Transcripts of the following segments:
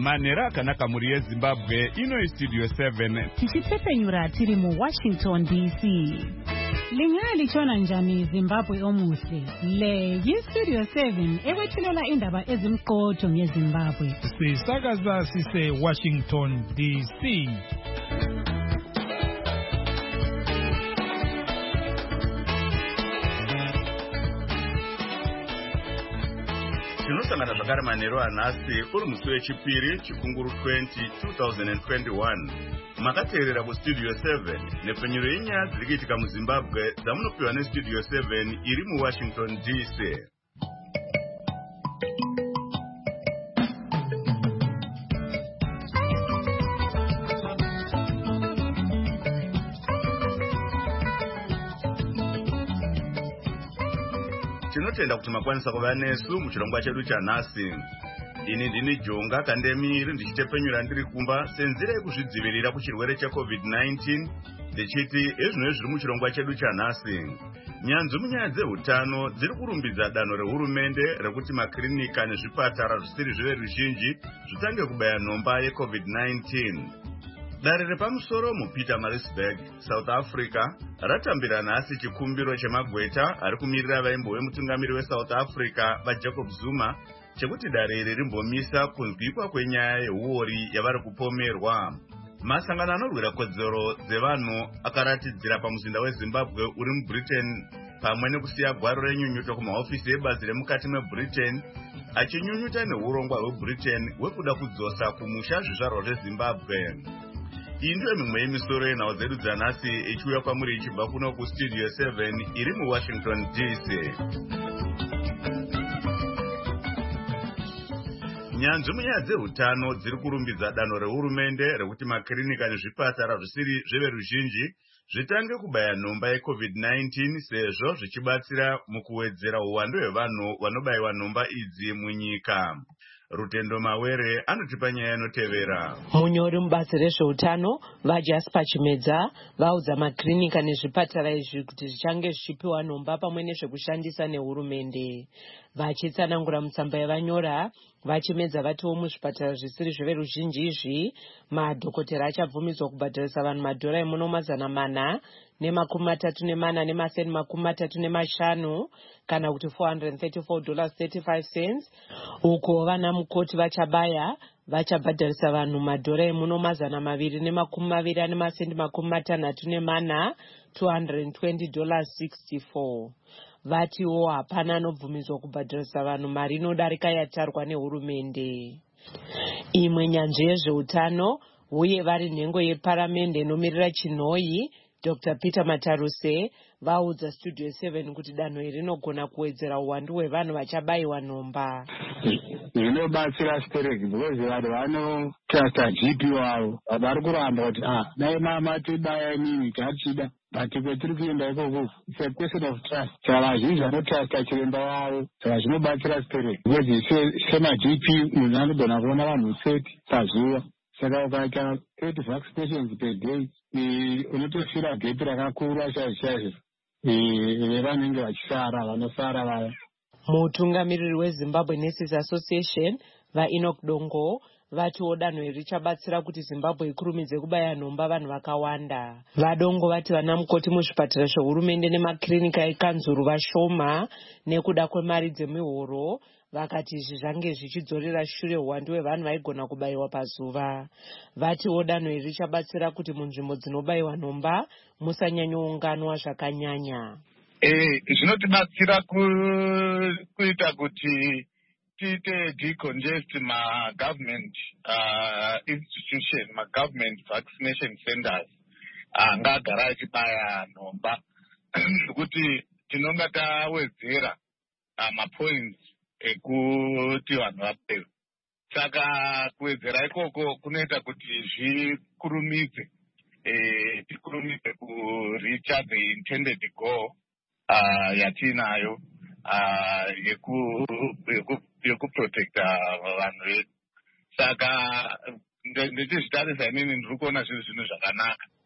manhero akanaka muri yeZimbabwe. Ino Studio 7 tichitepenyura tiri muWashington DC. Lingalichona njani Zimbabwe omuhle? Le yiStudio 7 ewethulela indaba ezimqotho ngeZimbabwe. Sisakaza sise Washington DC. tinosangana zvakare manhero anhasi uri musi wechipiri chikunguru 2021 makateerera kuStudio 7 nepfenyuro yenyaya dziri kuitika muZimbabwe dzamunopiwa neStudio 7 iri muWashington DC. Tinotenda kuti makwanisa kuva nesu muchirongwa chedu chanhasi. Ini ndini Jonga Kandemiri ndichitepenyura ndiri kumba senzira yekuzvidzivirira kuchirwere cheCovid-19 ndichiti ezvino zviri muchirongwa chedu chanhasi. Nyanzvi munyaya dzehutano dziri kurumbidza danho rehurumende rekuti makirinika nezvipatara zvisiri zveveruzhinji zvitange kubaya nhomba yeCovid-19. Dare repamusoro muPietermaritzburg, South Africa, ratambira nhasi chikumbiro chemagweta ari kumirira vaimbo vemutungamiri weSouth Africa vaJacob Zuma chekuti dare iri rimbomisa kunzwikwa kwenyaya yehuori yavari kupomerwa. Masangano anorwira kodzero dzevanhu akaratidzira pamuzinda weZimbabwe uri muBritain pamwe nekusiya gwaro renyunyuto kumahofisi ebazi remukati meBritain achinyunyuta neurongwa hweBritain hwekuda kudzosa kumusha zvizvarwa zveZimbabwe. Iyi ndiyo mimwe yemisoro yenhau dzedu dzanhasi ichiuya kwamuri ichibva kuno kuStudio 7 iri muWashington DC. Nyanzvi munyaya dzehutano dziri kurumbidza danho rehurumende rekuti makirinika nezvipatara zvisiri zveveruzhinji zvitange kubaya nhomba yeCovid-19 sezvo zvichibatsira mukuwedzera uwandu hwevanhu vanobayiwa nhomba idzi munyika. Rutendo Mawere anotipa nyaya inotevera. Munyori mubasa rezveutano vaJasper Chimedza vaudza makirinika nezvipatara izvi kuti zvichange zvichipiwa nhomba pamwe nezvekushandisa nehurumende. Vachitsanangura mutsamba yavanyora, vaChimedza vatiwo muzvipatara zvisiri zveveruzhinji izvi madhokotera achabvumidzwa kubhadharisa vanhu madhora emuno $334.35 kana kuti $434.35 uko vana mukoti vachabaya vachabhadharisa vanhu madhora emuno $224.64 $220.64. Vatiwo hapana anobvumidzwa kubhadharisa vanhu mari inodarika yatarwa nehurumende. Imwe nyanzvi yezveutano uye vari nhengo yeparamende inomirira chinhoyi Dr. Peter Mataruse vaudza Studio 7 kuti danho iri rinogona kuwedzera uwandu hwevanhu vachabayiwa nhomba. Zvinobatsira stereki because vanhu vanotrasta GP wavo vari kuramba kuti dai mama tibaya nini tachida but kwetiri kuenda ikoko it's a question of trust. Saka vazhinji vanotrasta chiremba wavo saka zvinobatsira stereki because semaGP munhu anogona kuona vanhu 30 pazuva. Saka ukaita 30 vaccinations per day unotofira gap rakakura chaizvo vanenge vachisara vanosara vaya. Mutungamiriri weZimbabwe Nurses Association vaEnoch Dongo vatiwo danho iri richabatsira kuti Zimbabwe ikurumidze kubaya nhomba vanhu vakawanda. Vadongo vati vana mukoti muzvipatara zvehurumende nemakirinika ekanzuru vashoma nekuda kwemari dzemihoro. Vakati izvi zvange zvichidzorera shure uwandu hwevanhu vaigona kubayiwa pazuva. Vatiwo danho iri richabatsira kuti munzvimbo dzinobayiwa nhomba musanyanyounganwa zvakanyanya. Zvinotibatsira kuita kuti tiite decongest ma-government institution, ma-government vaccination centers ngagara achibaya nhomba kuti tinonga tawedzera mapoints ekuti vanhu vapewe. Saka kuwedzera ikoko kunoita kuti tikurumidze kuricha the intended goal yatinayo yekuprotecta vanhu vedu. Saka ndechizvitarisa inini ndiri kuona zvinhu zvakanaka.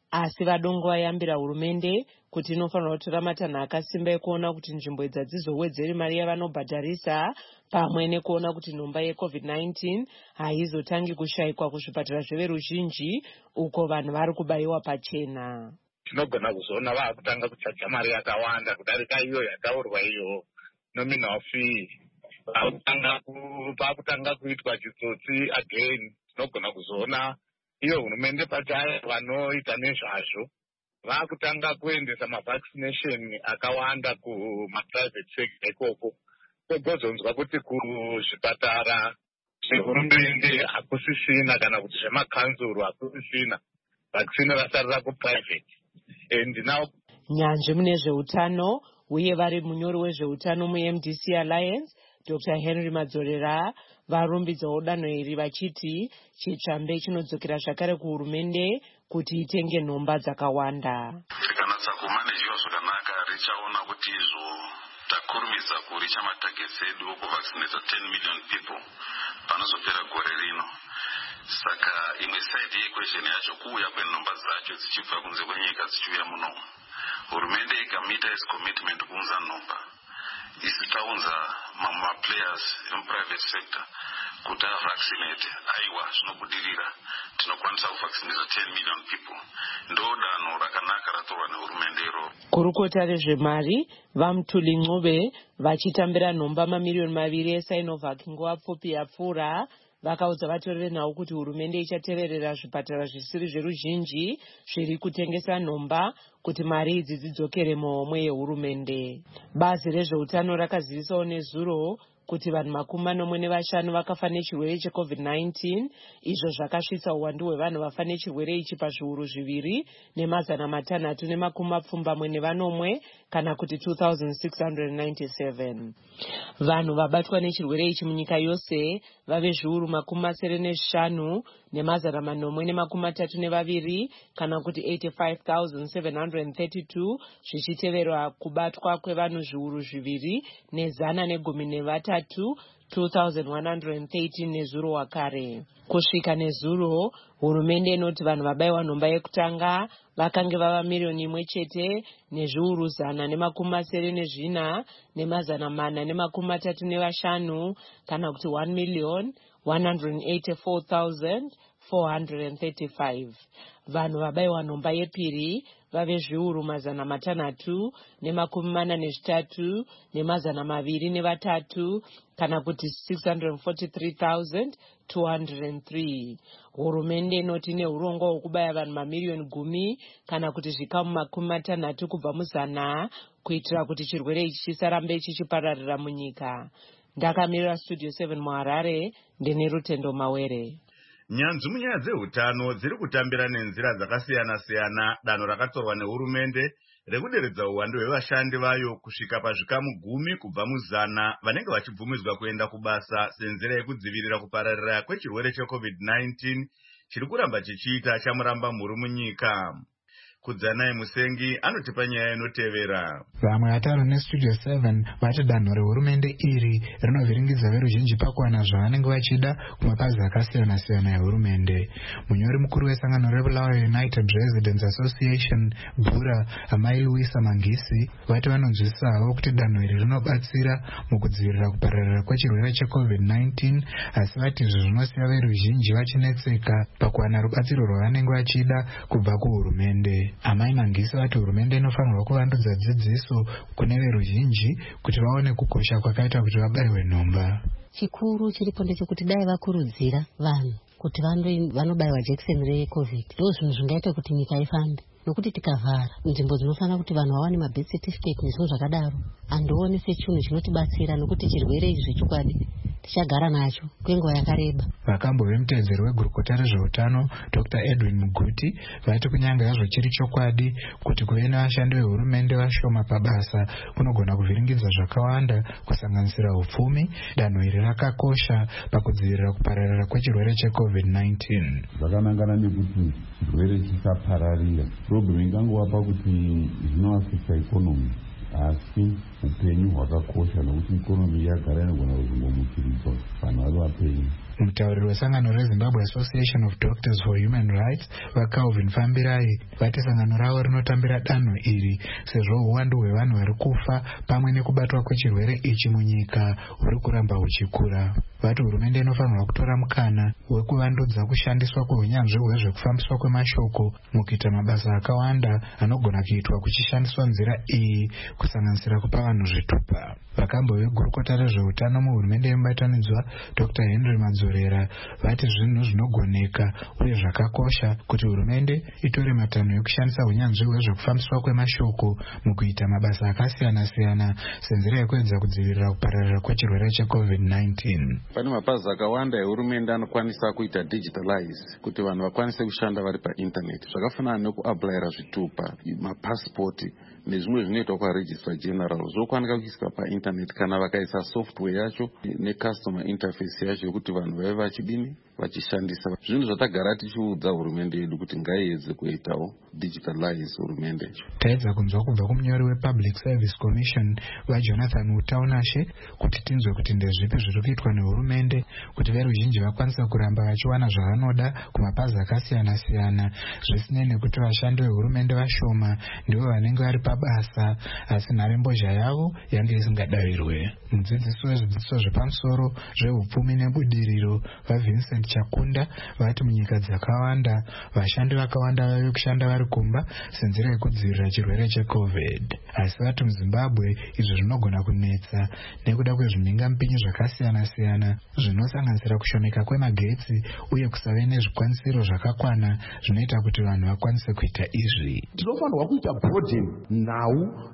asi vadongo vayambira hurumende kuti inofanira kutora matanho akasimba ekuona kuti nzvimbo idzi hadzizowedzeri mari yavanobhadharisa, pamwe nekuona kuti nhomba yeCovid-19 haizotangi kushayikwa kuzvipatara zveveruzhinji uko vanhu vari kubayiwa pachena. Tinogona kuzoona vaakutanga kuchaja mari yakawanda kudarika iyo yataurwa iyo nominal fee. Paakutanga kuitwa chitsotsi again. Tinogona kuzoona iyo hurumende pachayo vanoita nezvazvo vaakutanga kuendesa mavaccination akawanda kumaprivate sector ikoko. Togozonzwa kuti kuzvipatara zvehurumende hakusisina kana kuti zvemakanzuru hakusisina, vaccine rasarira kuprivate. And now nyanzvi mune zveutano uye vari munyori wezveutano muMDC Alliance Dr. Henry Madzorera varumbidzawo danho iri vachiti chitsvambe chinodzokera zvakare kuhurumende kuti itenge nhomba dzakawanda. Rikanatsa kumanejiwa zvakanaka richaona kuti izvo takurumidza kuricha matagets edu okuvaccinate 10 million people panozopera gore rino. Saka imwe side yequestion yacho kuuya kwenhomba dzacho dzichibva kunze kwenyika dzichiuya muno. Hurumende ikamita its commitment kuunza nhomba. Isi taunza players private sector kuti avaccinate, aiwa zvinobudirira tinokwanisa kuvaccinate 10 million people. Ndodanho rakanaka ratorwa nehurumende iro. Kurukota rezvemari vaMutuli Ncube vachitambira nhomba mamiliyoni 2 eSinovac nguva pfupi yapfuura vakaudza vatori venhau kuti hurumende ichateverera zvipatara zvisiri zveruzhinji zviri kutengesa nhomba kuti mari idzi dzidzokere muhomwe yehurumende. Bazi rezveutano rakazivisawo nezuro kuti vanhu 45 vakafa nechirwere cheCovid-19, izvo zvakasvitsa uwandu hwevanhu vafa nechirwere ichi pazviuru 2,670 kana kuti 2,697. Vanhu vabatwa nechirwere ichi munyika yose vave zviuru 75,432 kana kuti 85,732, zvichiteverwa kubatwa kwevanhu zviuru 2,113 2,113 nezuro wakare. Kusvika nezuro, hurumende inoti vanhu vabayiwa nhomba yekutanga vakange vava 1,000,000 nezviuru 1,435,435 kana kuti 1,184,435. Vanhu vabayiwa nhomba yepiri vave zviuru 343,203 kana kuti 643,203. Hurumende inoti neurongwa hwekubaya vanhu mamiliyoni 10 kana kuti zvikamu 60 kubva mu100 kuitira kuti chirwere ichi chisarambe chichipararira munyika. Ndakamirira Studio 7 muHarare, ndine Rutendo Mawere. Nyanzvi munyaya dzehutano dziri kutambira nenzira dzakasiyana-siyana danho rakatorwa nehurumende rekuderedza uwandu hwevashandi vayo kusvika pazvikamu 10 kubva mu100 vanenge vachibvumidzwa kuenda kubasa senzira yekudzivirira kupararira kwechirwere cheCovid-19 chiri kuramba chichiita chamuramba mhuru munyika. Kudzanai Musengi anotipa nyaya inotevera. Vamwe vataro neStudio 7 vati danho rehurumende iri rinovhiringidza veruzhinji pakuwana zvavanenge vachida kumapazi akasiyana-siyana ehurumende. Munyori mukuru wesangano reBulawayo United Residents Association Bura, Amai Luisa Mangisi, vati vanonzwisisawo kuti danho iri rinobatsira mukudzivirira kupararira kwechirwere cheCovid-19, asi vati izvo zvinosiya veruzhinji vachinetseka pakuwana rubatsiro rwavanenge vachida kubva kuhurumende. Amai Mangisi vati hurumende inofanirwa kuvandudza dzidziso kune veruzhinji kuti vaone kukosha kwakaita kuti vabayiwe nhomba. Chikuru chiripo ndechekuti dai vakurudzira vanhu kuti vanobayiwa jekiseni reCovid, ndo zvinhu zvingaita kuti nyika ifambe. Nokuti tikavhara nzvimbo dzinofanira kuti vanhu vawane mabirth certificate nezvinhu zvakadaro, handioni sechinhu chinotibatsira nokuti chirwere ichi zvechokwadi tichagara nacho kwenguva yakareba. Vakambo vemutedzeri wegurukota rezveutano Dr. Edwin Muguti vati kunyange hazvo chiri chokwadi kuti kuve nevashandi vehurumende vashoma pabasa kunogona kuvhiringidza zvakawanda kusanganisira upfumi, danho iri rakakosha pakudzivirira kupararira kwechirwere cheCovid-19. Zvakanangana nekuti chirwere chisapararira, problem ingangova pakuti zvinoafekta ikonomi, asi upenyu hwakakosha nokuti ikonomi yagara inogona kuzongomuchiridzwa vanhu vari vapenyu. Mutauriri wesangano reZimbabwe Association of Doctors for Human Rights vaCalvin Fambirai vati sangano ravo rinotambira danho iri sezvo uwandu hwevanhu vari kufa pamwe nekubatwa kwechirwere ichi munyika huri kuramba huchikura. Vati hurumende inofanirwa kutora mukana wekuvandudza kushandiswa kweunyanzvi hwezvekufambiswa kwemashoko mukuita mabasa akawanda anogona kuitwa kuchishandiswa nzira iyi, kusanganisira kupa vanhu zvitupa. Vakambo vegurukota rezveutano muhurumende yemubatanidzwa Dr. Henry Madzorera vati zvinhu zvinogoneka uye zvakakosha kuti hurumende itore matanho ekushandisa unyanzvi hwezvekufambiswa kwemashoko mukuita mabasa akasiyana-siyana senzira yekuedza kudzivirira kupararira kwechirwere cheCovid-19. Pane mapazi akawanda ehurumende anokwanisa kuita digitalize kuti vanhu vakwanise kushanda vari painternet, zvakafanana nekuaplayira zvitupa, mapasipoti nezvimwe zvinoitwa kwaregistrar general zvokwanika kuiswa painternet kana vakaisa software yacho necustomer interface yacho yekuti vanhu vave vachidini vachishandisa. Zvinhu zvatagara tichiudza hurumende yedu kuti ngaiedze kuitawo digitalize hurumende. Taedza kunzwa kubva kumunyori wePublic Service Commission vaJonathan Utaunashe kuti tinzwe kuti ndezvipi zviri kuitwa nehurumende kuti veruzhinji vakwanisa kuramba vachiwana zvavanoda kumapazi akasiyana-siyana, zvisinei nekuti vashandi vehurumende vashoma ndivo vanenge vari pabasa asi nharembozha yavo yange isingadavirwe. Mudzidzisi wezvidzidzo zvepamusoro zvehupfumi nebudiriro vaVincent Chakunda vati munyika dzakawanda vashandi vakawanda vave kushanda vari kumba senzira yekudzivirira chirwere cheCovid, asi vati muZimbabwe izvo zvinogona kunetsa nekuda kwezvimhingamupinyi zvakasiyana-siyana zvinosanganisira kushomeka kwemagetsi uye kusave nezvikwanisiro zvakakwana zvinoita kuti vanhu vakwanise kuita izvi. Tinofanirwa kuita broaden nhau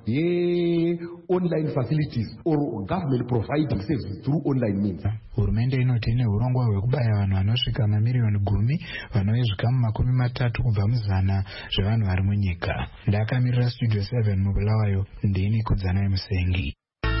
ye-online facilities or government providing services through online means. Hurumende inoti ine urongwa hwekubaya vanhu vanosvika mamiliyoni 10 vanouye zvikamu 30 kubva muzana zvevanhu vari munyika. Ndakamirira Studio 7 muBulawayo, ndini Kudzanayi Musengi.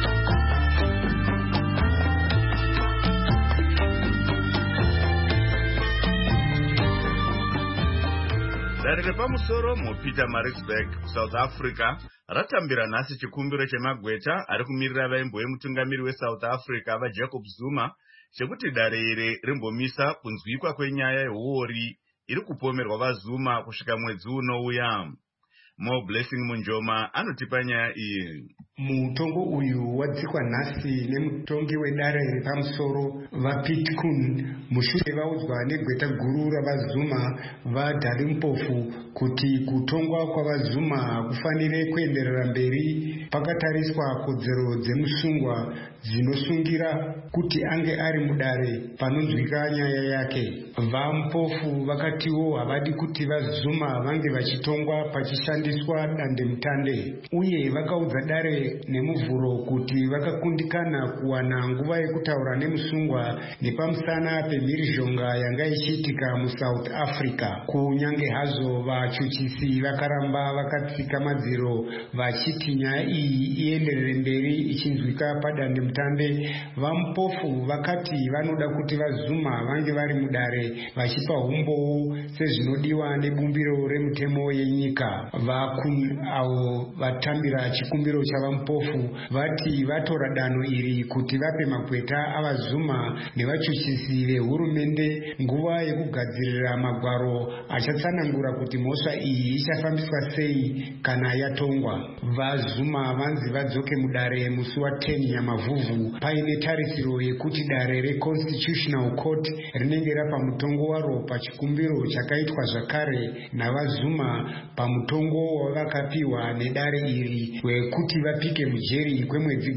Dare repamusoro muPietermaritzburg, South Africa ratambira nhasi chikumbiro chemagweta ari kumirira vaimbo vemutungamiri weSouth Africa vaJacob Zuma chekuti dare iri rimbomisa kunzwikwa kwenyaya yehuori iri kupomerwa vaZuma kusvika mwedzi unouya. Mo Blessing Munjoma anotipa nyaya iyi. Mutongo uyu wadzikwa nhasi nemutongi wedare repamusoro vaPitkun mushure vaudzwa negweta guru ravaZuma vaDalimpofu kuti kutongwa kwavaZuma hakufanire kuenderera mberi pakatariswa kodzero dzemusungwa dzinosungira kuti ange ari mudare panonzwika nyaya yake. VaMpofu vakatiwo havadi kuti vaZuma vange vachitongwa pachishandiswa dandemutande uye vakaudza dare nemuvhuro kuti vakakundikana kuwana nguva yekutaura nemusungwa nepamusana pemhirizhonga yanga ichiitika muSouth Africa. Kunyange hazvo vachuchisi vakaramba vakatsika madziro vachiti nyaya iyi ienderere mberi ichinzwika padandemutande, vaMpofu vakati vanoda kuti vaZuma vange vari mudare vachipa umbowo sezvinodiwa nebumbiro remutemo yenyika. Vakun avo vatambira chikumbiro chavaMpofu vati vatora danho iri kuti vape magweta avaZuma nevachuchisi vehurumende nguva yekugadzirira magwaro achatsanangura kuti mhosva iyi ichafambiswa sei kana yatongwa. VaZuma vanzi vadzoke mudare musi wa10 Nyamavhuvhu paine tarisiro yekuti dare reConstitutional Court rinenge rapa mutongo waro pachikumbiro chakaitwa zvakare navaZuma pamutongo wavakapiwa nedare iri wekuti vapike mujeri kwemwedzi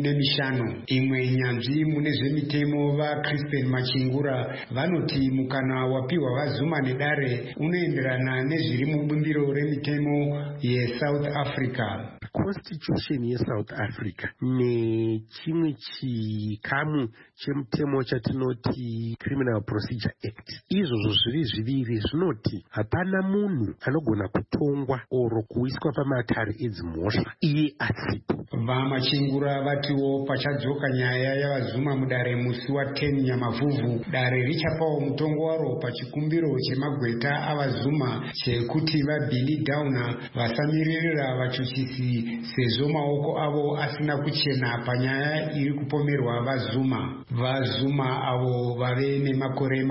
15. Imwe nyanzvi mune zvemitemo vaCrispin Machingura vanoti mukana wapiwa vaZuma nedare unoenderana nezviri mubumbiro remitemo yeSouth Africa. Constitution yeSouth Africa nechimwe chikamu chemutemo chatinoti Criminal Procedure Act, izvozvo zviviri zvinoti hapana munhu anogona kutongwa oro kuiswa pamatare edzimhosva iye asipo. VaMachingura vatiwo pachadzoka nyaya yavaZuma mudare musi wa10 Nyamavhuvhu, dare richapawo mutongo waro pachikumbiro chemagweta avaZuma chekuti vaBilly Downer vasamiririra vachuchisi sezvo maoko avo asina kuchena panyaya iri kupomerwa vazuma avo vave nemakore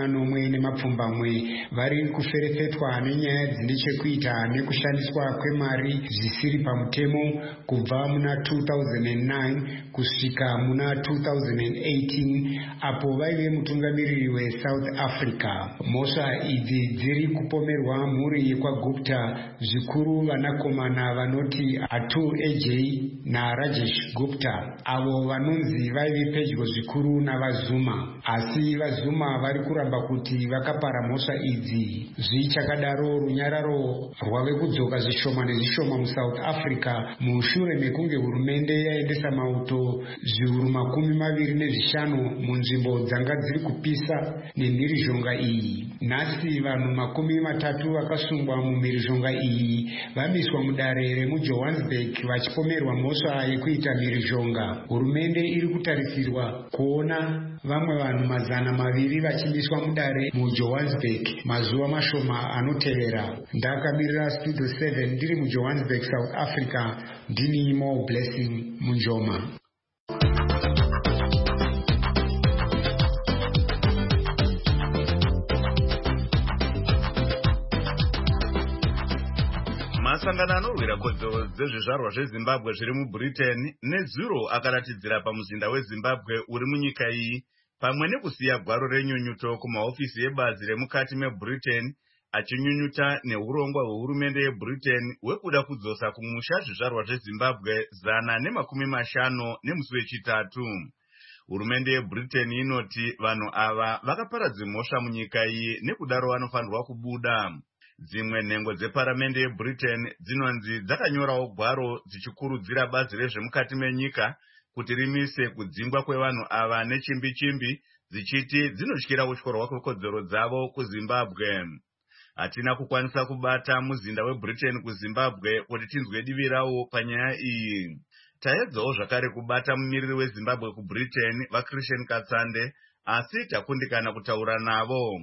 40 vari kuferefetwa nenyaya dzine chekuita nekushandiswa kwemari zvisiri pamutemo kubva muna 2009 kusvika muna 2018 apo vaive mutungamiriri weSouth Africa. Mhosva idzi dziri kupomerwa mhuri yekwaGupta, zvikuru vanakomana vanoti Atul AJ naRajesh Gupta, avo vanonzi vaive pedyo zvikuru navazuma. Asi vazuma vari kuramba kuti vakapara mhosva idzi. Zvichakadaro, runyararo rwave kudzoka zvishoma nezvishoma muSouth Africa mushure mekunge hurumende yaendesa mauto zviuru 25 munzvimbo dzanga dziri kupisa nemhirizhonga iyi. Nhasi vanhu 30 vakasungwa mumhirizhonga iyi vamiswa mudare remuJohannesburg vachipomerwa mhosva yekuita mhirizhonga. Hurumende iri kutarisirwa kuona vamwe vanhu 200 vachimiswa mudare muJohannesburg mazuva mashoma anotevera. Ndakamirira Studio 7 ndiri muJohannesburg, South Africa. Ndini Mo Blessing Munjoma. Masangano anorwira kodzero dzezvizvarwa zveZimbabwe zviri muBritain nezuro akaratidzira pamuzinda weZimbabwe uri munyika iyi, pamwe nekusiya gwaro renyunyuto kumahofisi ebazi remukati meBritain, achinyunyuta neurongwa hwehurumende yeBritain hwekuda kudzosa kumusha zvizvarwa zveZimbabwe 150 nemusi wechitatu. Hurumende yeBritain inoti vanhu ava vakaparadza mhosva munyika iyi, nekudaro vanofanirwa kubuda. Dzimwe nhengo dzeparamende yeBritain dzinonzi dzakanyorawo gwaro dzichikurudzira bazi rezvemukati menyika kuti rimise kudzingwa kwevanhu ava nechimbi-chimbi, dzichiti dzinotyira kutyorwa kwekodzero dzavo kuZimbabwe. Hatina kukwanisa kubata muzinda weBritain kuZimbabwe kuti tinzwe divi rawo panyaya iyi. Taedzawo zvakare kubata mumiriri weZimbabwe kuBritain vaChristian Katsande, asi takundikana kutaura navo.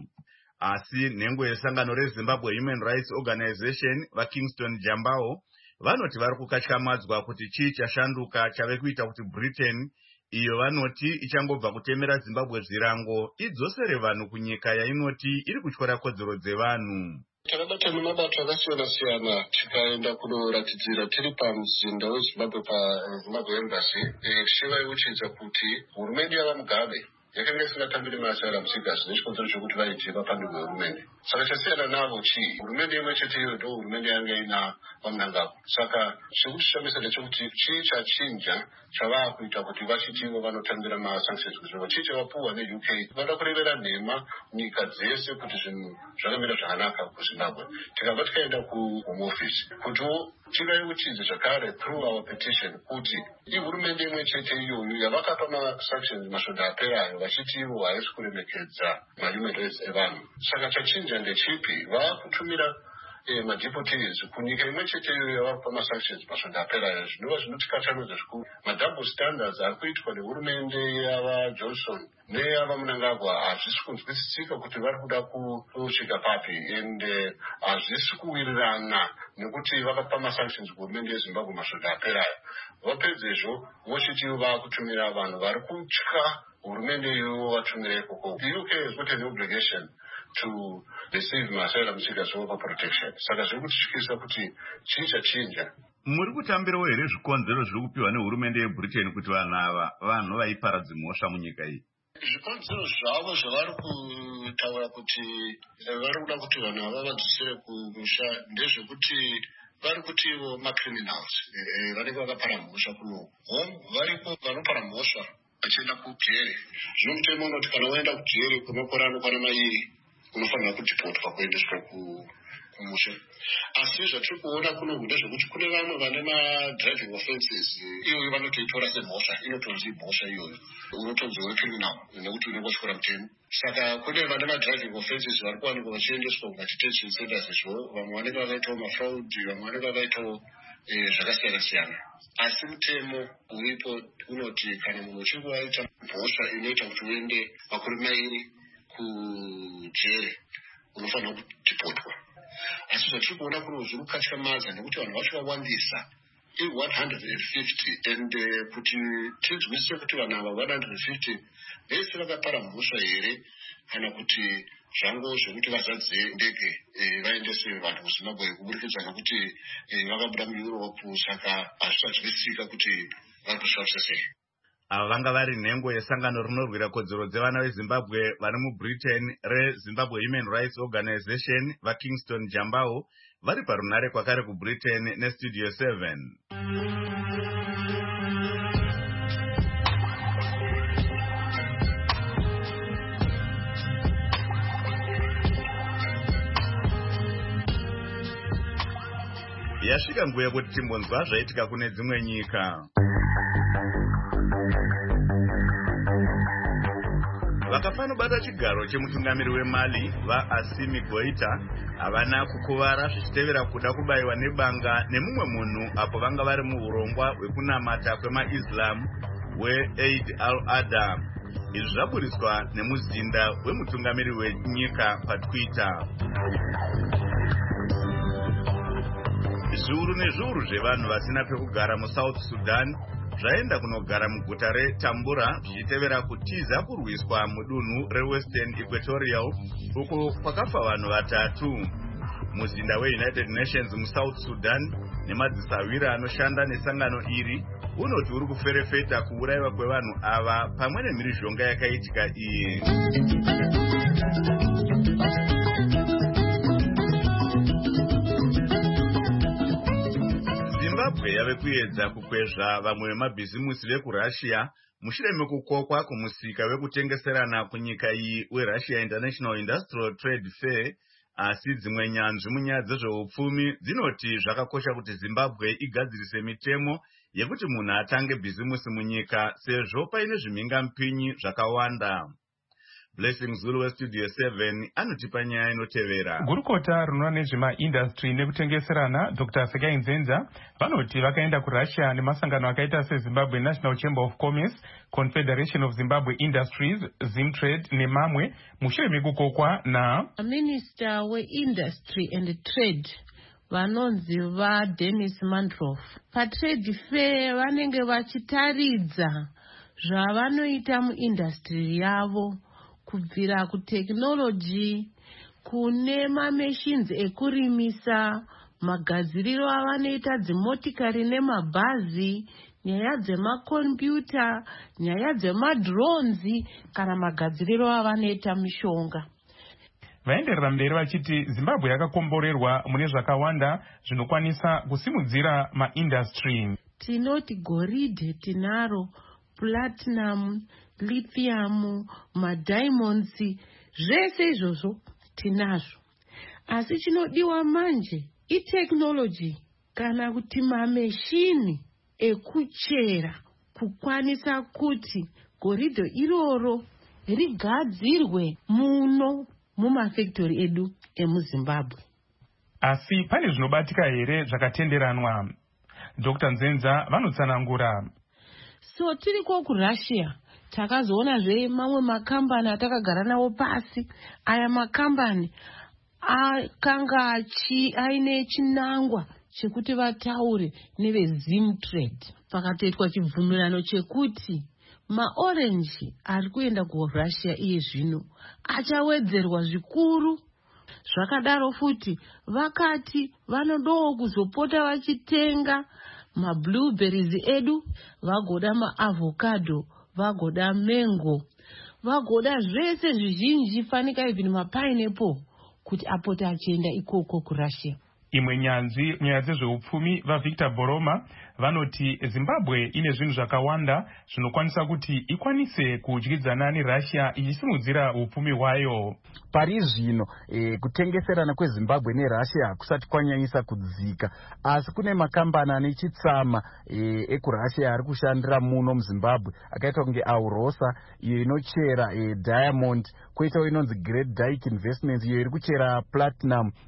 Asi nhengo yesangano reZimbabwe Human Rights Organization vaKingston Jambao vanoti vari kukatyamadzwa kuti chii chashanduka chave kuita kuti Britain, iyo vanoti ichangobva kutemera Zimbabwe zvirango, idzosere vanhu kunyika yainoti iri kutyora kodzero dzevanhu. Takabata nemabato akasiyana-siyana tikaenda kunoratidzira tiri pamuzinda weZimbabwe paZimbabwe Embassy tichivaiuchidza kuti hurumende yava Mugabe yakanga isingatambiri masara musika zvine chikonzero chokuti vaiteva pandiko hurumende. Saka chasiyana navo chii? Hurumende imwe chete iyo ndo hurumende yanga ina pamunangagwa. Saka chekutishamisa ndechekuti chii chachinja chavaa kuita kuti vachitivo vanotambira masanctions kuzvova chii chavapuwa neUK vada kurevera nhema nyika dzese kuti zvinhu zvakamira zvakanaka kuZimbabwe. Tikabva tikaenda kuHome Office kutiwo tivaiuchidze zvakare through our petition kuti ihurumende imwe chete iyoyo yavakapa masanctions masvondo aperayo vachitivo haisi kuremekedza mahuman rights evanhu. Saka chachinja ndechipi? Vakutumira madeputees kunyika imwe chete iyoyo yavakupa masanctions masvondo aperayo, zvinova zvinotikatamidza zvikuru. Madouble standards ari kuitwa nehurumende yava Johnson neyava Munangagwa hazvisi kunzwisisika kuti vari kuda kusvika papi, ende hazvisi kuwirirana nekuti vakapa masanctions kuhurumende yeZimbabwe masvondo aperayo. Vapedzezvo vochitivo vakutumira vanhu vari kutya hurumende iyoyo vatumira ikoko. The UK has got an obligation to receive asylum seekers for protection. Saka zviri kutityisa kuti chii chachinja. Muri kutambirawo here zvikonzero zviri kupiwa nehurumende yeBritain kuti vanhu ava vanhu vaiparadza mhosva munyika iyi? Zvikonzero zvavo zvavari kutaura kuti vari kuda kuti vanhu ava vadzosere kumusha ndezvekuti vari kutivo macriminals vanenge vakapara mhosva kuno varipo vanopara mhosva vachienda kujere. Zvino mutemo unoti kana waenda kujere kwemakore anokwana mairi unofanira kudhipotwa kuendeswa kumusha. Asi zvatiri kuona kuno ndezvekuti kune vamwe vane madriving offences iyoyo vanotoitora semhosva, inotonzi mhosva iyoyo unotonzi wecriminal nekuti unenge uchikora mutemo. Saka kune vane madriving offences vari kuwanikwa vachiendeswa kumadetention centers izvo, vamwe vanenge vakaitawo mafraud, vamwe vanenge vakaitawo zvakasiyana-siyana. Asi mutemo uripo unoti kana munhu uchinge waita mhosva inoita kuti uende makore mairi kujere unofanira kudhipotwa. Asi zvatiri kuona kuno zviri kukatyamadza nekuti vanhu vacho vawandisa i150 and kuti tinzwisise kuti vanhu ava 150 vese vakapara mhosva here kana kuti zvango zvekuti vazadze ndege vaendese vanhu kuZimbabwe kuburikidza nokuti vakabuda muEurope saka hazvisanzwisika kuti vari kushavisa sei. Ava vanga vari nhengo yesangano rinorwira kodzero dzevana veZimbabwe vari muBritain reZimbabwe Human Rights Organization vaKingston Jambao vari parunare kwakare kuBritain neStudio 7. Yasvika nguva yekuti timbonzwa zvaitika kune dzimwe nyika. Vakafanobata chigaro chemutungamiri weMali vaAssimi Goita havana kukuvara zvichitevera kuda kubayiwa nebanga nemumwe munhu apo vanga vari muurongwa hwekunamata kwemaIslam weEid al-Adha. Izvi zvaburiswa nemuzinda wemutungamiri wenyika paTwitter. Zviuru nezviuru zvevanhu vasina pekugara muSouth Sudan zvaenda kunogara muguta reTambura zvichitevera kutiza kurwiswa mudunhu reWestern Equatorial uko kwakafa vanhu 3. Muzinda weUnited Nations muSouth Sudan nemadzisawira anoshanda nesangano iri unoti uri kuferefeta kuurayiwa kwevanhu ava pamwe nemhirizhonga yakaitika iyi. Zimbabwe yave kuedza kukwezva vamwe vemabhizimusi vekuRussia mushure mekukokwa kumusika wekutengeserana kunyika iyi weRussia International Industrial Trade Fair, asi dzimwe nyanzvi munyaya dzezveupfumi dzinoti zvakakosha kuti Zimbabwe igadzirise mitemo yekuti munhu atange bhizimusi munyika sezvo paine zvimhingamupinyi zvakawanda. Blessing Zulu weStudio 7 anotipa nyaya inotevera. Gurukota rinoona nezvemaindastry nekutengeserana Dr. Sekai Nzenza vanoti vakaenda kuRussia nemasangano akaita seZimbabwe National Chamber of Commerce, Confederation of Zimbabwe Industries, Zimtrade nemamwe mushure mekukokwa na Minister weIndustry and Trade vanonzi vaDennis Mandrof. PaTrade Fair vanenge vachitaridza zvavanoita muindustry yavo kubvira kutekinoloji kune mamachines ekurimisa, magadziriro avanoita dzimotikari nemabhazi, nyaya dzemakombiyuta, nyaya dzemadrones kana magadziriro avanoita mishonga. Vaenderera mberi vachiti Zimbabwe yakakomborerwa mune zvakawanda zvinokwanisa kusimudzira maindustry. Tinoti goridhe tinaro, platinum, lithium, madiamonds, zvese izvozvo tinazvo. Asi chinodiwa manje itechnology kana kuti mameshini ekuchera kukwanisa kuti goridhe iroro rigadzirwe muno mumafactory edu emuZimbabwe. Asi pane zvinobatika here zvakatenderanwa? Dr. Nzenza vanotsanangura. So tiriko kuRussia takazoonazve mamwe makambani atakagara nawo pasi. Aya makambani akanga aine chinangwa chekuti vataure neveZimtrade. Pakatoitwa chibvumirano chekuti maorenji ari kuenda kuRussia iye zvino achawedzerwa zvikuru. Zvakadaro futi vakati vanodowo kuzopota vachitenga mablueberries edu, vagoda maavocado, vagoda mango, vagoda zvese zvizhinji, fanika even mapineapple, kuti apota achienda ikoko kuRussia. Imwe nyanzvi nyaya dzezveupfumi vaVictor Boroma vanoti Zimbabwe ine zvinhu zvakawanda zvinokwanisa kuti ikwanise kudyidzana neRussia ichisimudzira upfumi hwayo. Pari zvino kutengeserana kweZimbabwe neRussia kusati kwanyanyisa kudzika, asi kune makambani ane chitsama ekuRussia ari kushandira muno muZimbabwe akaita kunge Aurosa iyo inochera diamond, kwoitawo inonzi Great Dyke Investments iyo iri kuchera platinum,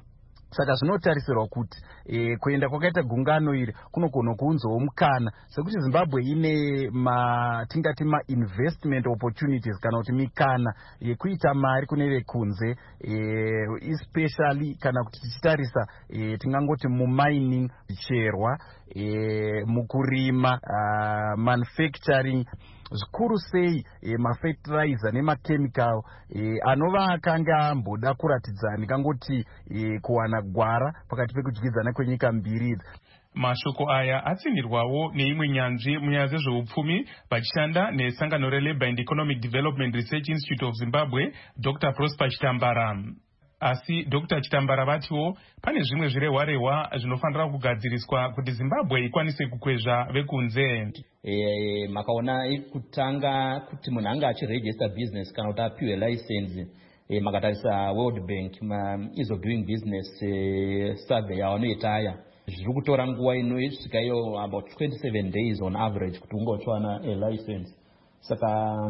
saka zvinotarisirwa kuti kuenda kwakaita gungano iri kunogona kuunzawo mukana sekuti Zimbabwe ine tingati ma-investment opportunities kana kuti mikana yekuita mari kune vekunze, especially kana kuti tichitarisa tingangoti mumining, zvicherwa, mukurima, manufacturing, zvikuru sei mafertilizer nemachemical anova akanga amboda kuratidza ndingangoti kuwana gwara pakati pekudyidzana kwenyika mbiri idzi. Mashoko aya atsindirwawo neimwe nyanzvi munyaya dzezveupfumi vachishanda nesangano reLabour and Economic Development Research Institute of Zimbabwe, Dr. Prosper Chitambara. Asi Dr. Chitambara vatiwo pane zvimwe zvirehwa-rehwa zvinofanira kugadziriswa kuti Zimbabwe ikwanise kukwezva vekunze. Makaona kutanga kuti munhu anga achiregister business kana kuti apiwe license, makatarisa World Bank ease of doing business survey yavanoita aya, zviri kutora nguva inosvika iyo about 27 days on average kuti ungotswana license. Saka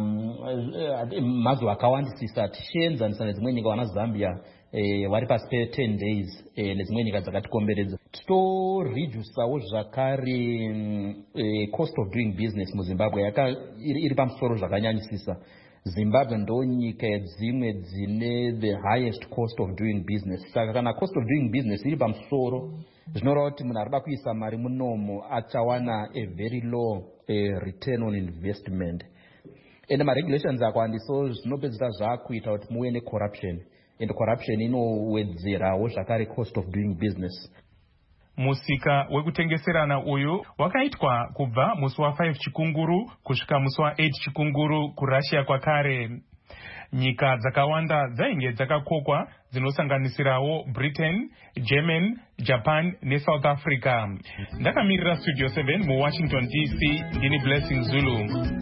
mazuva akawandisisa tichienzanisa nedzimwe nyika wana Zambia vari pasi pe10 days nedzimwe nyika dzakatikomberedza. Titoredusawo zvakare cost of doing business muZimbabwe iri pamusoro zvakanyanyisisa. Zimbabwe ndo nyika yedzimwe dzine the highest cost of doing business. Saka kana cost of doing business iri pamusoro, zvinoreva kuti munhu arida kuisa mari munomo achawana a very low return on investment. And regulations akwandiso zvinopedzisa zvakuita kuti muwe necorruption, and corruption inowedzerawo zvakare cost of doing business. Musika wekutengeserana uyu wakaitwa kubva musi wa5 Chikunguru kusvika musi wa8 Chikunguru kuRussia kwakare. Nyika dzakawanda dzainge dzakakokwa dzinosanganisirawo Britain, Germany, Japan neSouth Africa. Ndakamirira Studio 7 muWashington DC, ndini Blessing Zulu.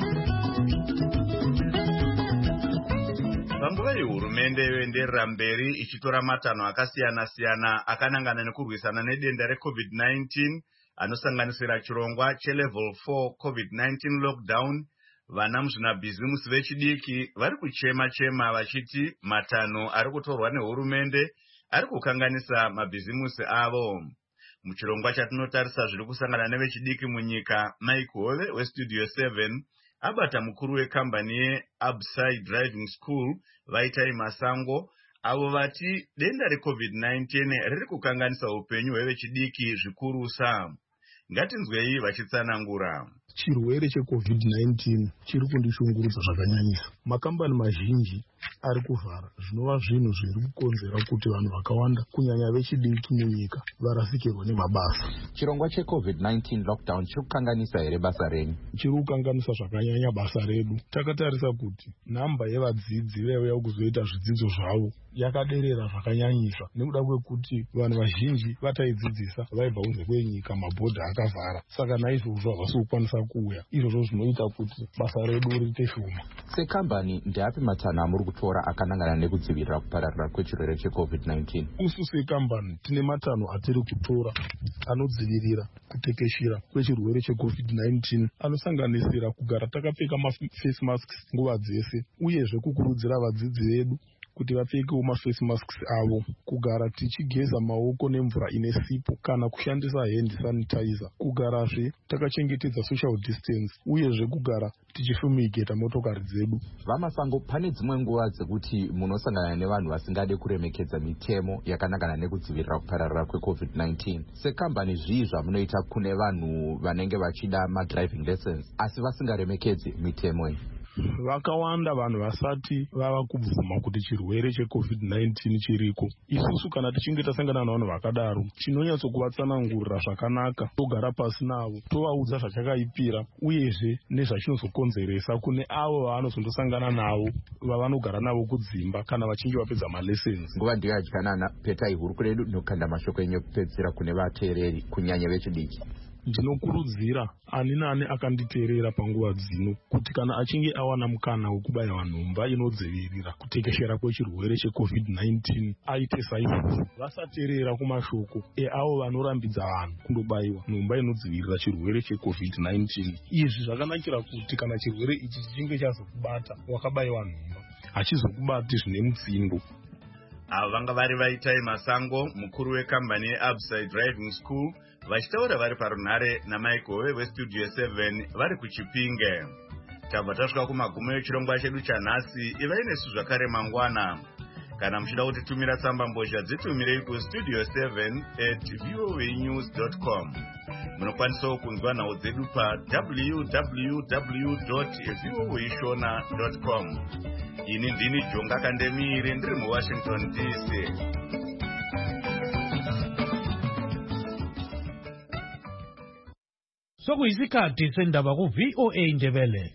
Panguva yehurumende yoenderera mberi ichitora matanho akasiyana-siyana akanangana nekurwisana nedenda reCovid-19 anosanganisira chirongwa chelevel 4 COVID-19 lockdown, vana muzvinabhizimusi vechidiki vari kuchema-chema vachiti matanho ari kutorwa nehurumende ari kukanganisa mabhizimusi avo. Muchirongwa chatinotarisa zviri kusangana nevechidiki munyika, Mike Hove weStudio 7 abata mukuru wekambani yeAbsai Driving School Vaitai Masango, avo vati denda reCovid-19 riri kukanganisa upenyu hwevechidiki zvikurusa. Ngatinzwei vachitsanangura. Chirwere cheCovid-19 chiri kundishungurudza zvakanyanyisa. Makambani mazhinji ari kuvhara, zvinova zvinhu zviri kukonzera kuti vanhu vakawanda kunyanya vechidiki munyika varasikirwa nemabasa. Chirongwa cheCovid-19 lockdown chiri kukanganisa here basa renyu? Chiri kukanganisa zvakanyanya basa redu. Takatarisa kuti nhamba yevadzidzi vauya kuzoita zvidzidzo zvavo yakaderera zvakanyanyisa nekuda kwekuti vanhu vazhinji vataidzidzisa vaibva kunze kwenyika, mabhodha akavhara. Saka naizvozvo havasi kukwanisa kuuya. Izvozvo zvinoita kuti basa redu riite shoma. Sekambani, ndeapi matanho amuri kutora akanangana nekudzivirira kupararira kwechirwere cheCovid-19? Isu sekambani tine matanho atiri kutora anodzivirira kutekeshera kwechirwere cheCovid-19 anosanganisira kugara takapfeka face masks nguva dzese, uyezve kukurudzira vadzidzi vedu kuti vapfekewo maface masks avo, kugara tichigeza maoko nemvura ine sipo kana kushandisa hand sanitizer, kugarazve takachengetedza social distance, uyezve kugara tichifumigeta motokari dzedu. Vamasango, pane dzimwe nguva dzekuti munosangana nevanhu vasingade kuremekedza mitemo yakanangana nekudzivirira kupararira kweCovid-19. Sekambani, zvii zvamunoita kune vanhu vanenge vachida madriving lessons asi vasingaremekedzi mitemo iyi? Vakawanda vanhu vasati vava kubvuma kuti chirwere cheCovid-19 chiriko. Isusu kana tichinge tasangana navanhu vakadaro, chinonyatso kuvatsanangurira zvakanaka, togara pasi navo, tovaudza zvachakaipira, uyezve nezvachinozokonzeresa kune avo vavanozondosangana navo vavanogara navo kudzimba kana vachinge vapedza malessons. Nguva ndiyo yadyanana. Petai hurukuro yedu nokanda mashoko enyu ekupedzisira kune vateereri kunyanya vechidiki. Ndinokurudzira ani nani akanditeerera panguva dzino kuti kana achinge awana mukana wekubayiwa nhumba inodzivirira kutekeshera kwechirwere cheCovid-19 aite saizvozvo. Vasateerera kumashoko eavo vanorambidza vanhu kundobayiwa nhumba inodzivirira chirwere cheCovid-19. Izvi zvakanakira kuti kana chirwere ichi chichinge chazokubata wakabayiwa nhumba, hachizokubati zvine mutsindo. ava vanga vari Vaitai Masango, mukuru wekambani yeUpside Driving School, vachitaura vari parunhare naMichael weStudio 7 vari kuChipinge. Tabva tasvika kumagumo echirongwa chedu chanhasi. Ivai nesu zvakare mangwana. Kana muchida kutitumira tsamba mbozha dzitumirei kuStudio 7@voanews.com. Munokwanisa kunzwa nhau dzedu pa www.voashona.com. Ini ndini Jonga Kandemire ndiri muWashington DC. Sokuyisikhathi sendaba ku-VOA Ndebele.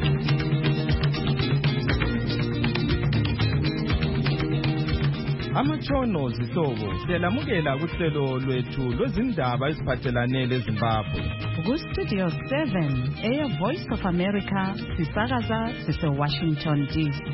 Amatshono zihlobo siyalamukela kuhlelo lwethu lwezindaba eziphathelane leZimbabwe. Ku-Studio 7 eyeVoice of America sisakaza sise-Washington DC.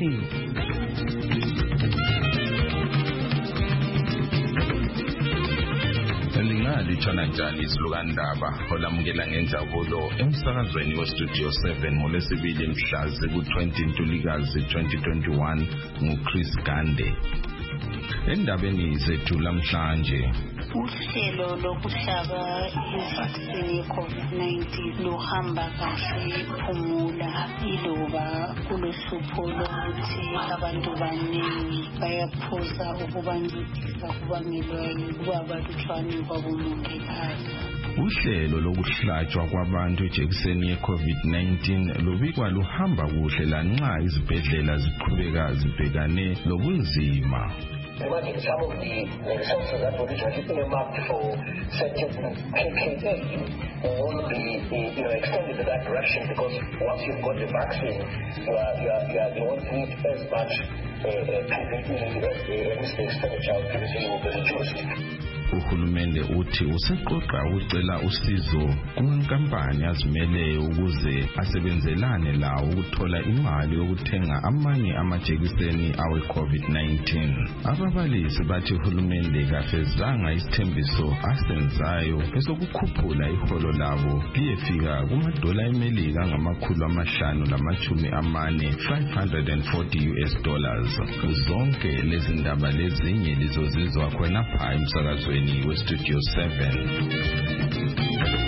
Litshona njani isilukandaba olamukela ngenjabulo emsakazweni weStudio 7 ngolwesibili mhla ku-20 Ntulikazi 2021 nguChris Gande. Endabeni zethu lamhlanje, uhlelo lokuhlaba ivakisini ye-COVID-19 luhamba kahle, phumula iloba kulohlupho lokuthi abantu baningi bayaphuza ukubancedisa kubangelwa ukuba balutshwane kwabomongikazi. uhlelo lokuhlatshwa kwabantu ijekiseni ye-COVID-19 lubikwa luhamba kuhle lanxa izibhedlela ziqhubeka zibhekane lobunzima. Imagine some of the resources that were originally earmarked for certain PPE will be extended in that direction, because once you've got the vaccine, you won't need as much PPE, and the expenditure of PPE will be reduced. Uhulumende uthi useqoqa ukucela usizo kumankampani azimeleyo ukuze asebenzelane lawo ukuthola imali yokuthenga amanye amajekiseni awe-COVID-19. Ababalisi bathi uhulumende kafezanga isithembiso asenzayo esokukhuphula iholo labo liyefika kumadola eMelika $540. Zonke lezi ndaba lezinye lizozizwa khonapha emsakazweni weStudio 7.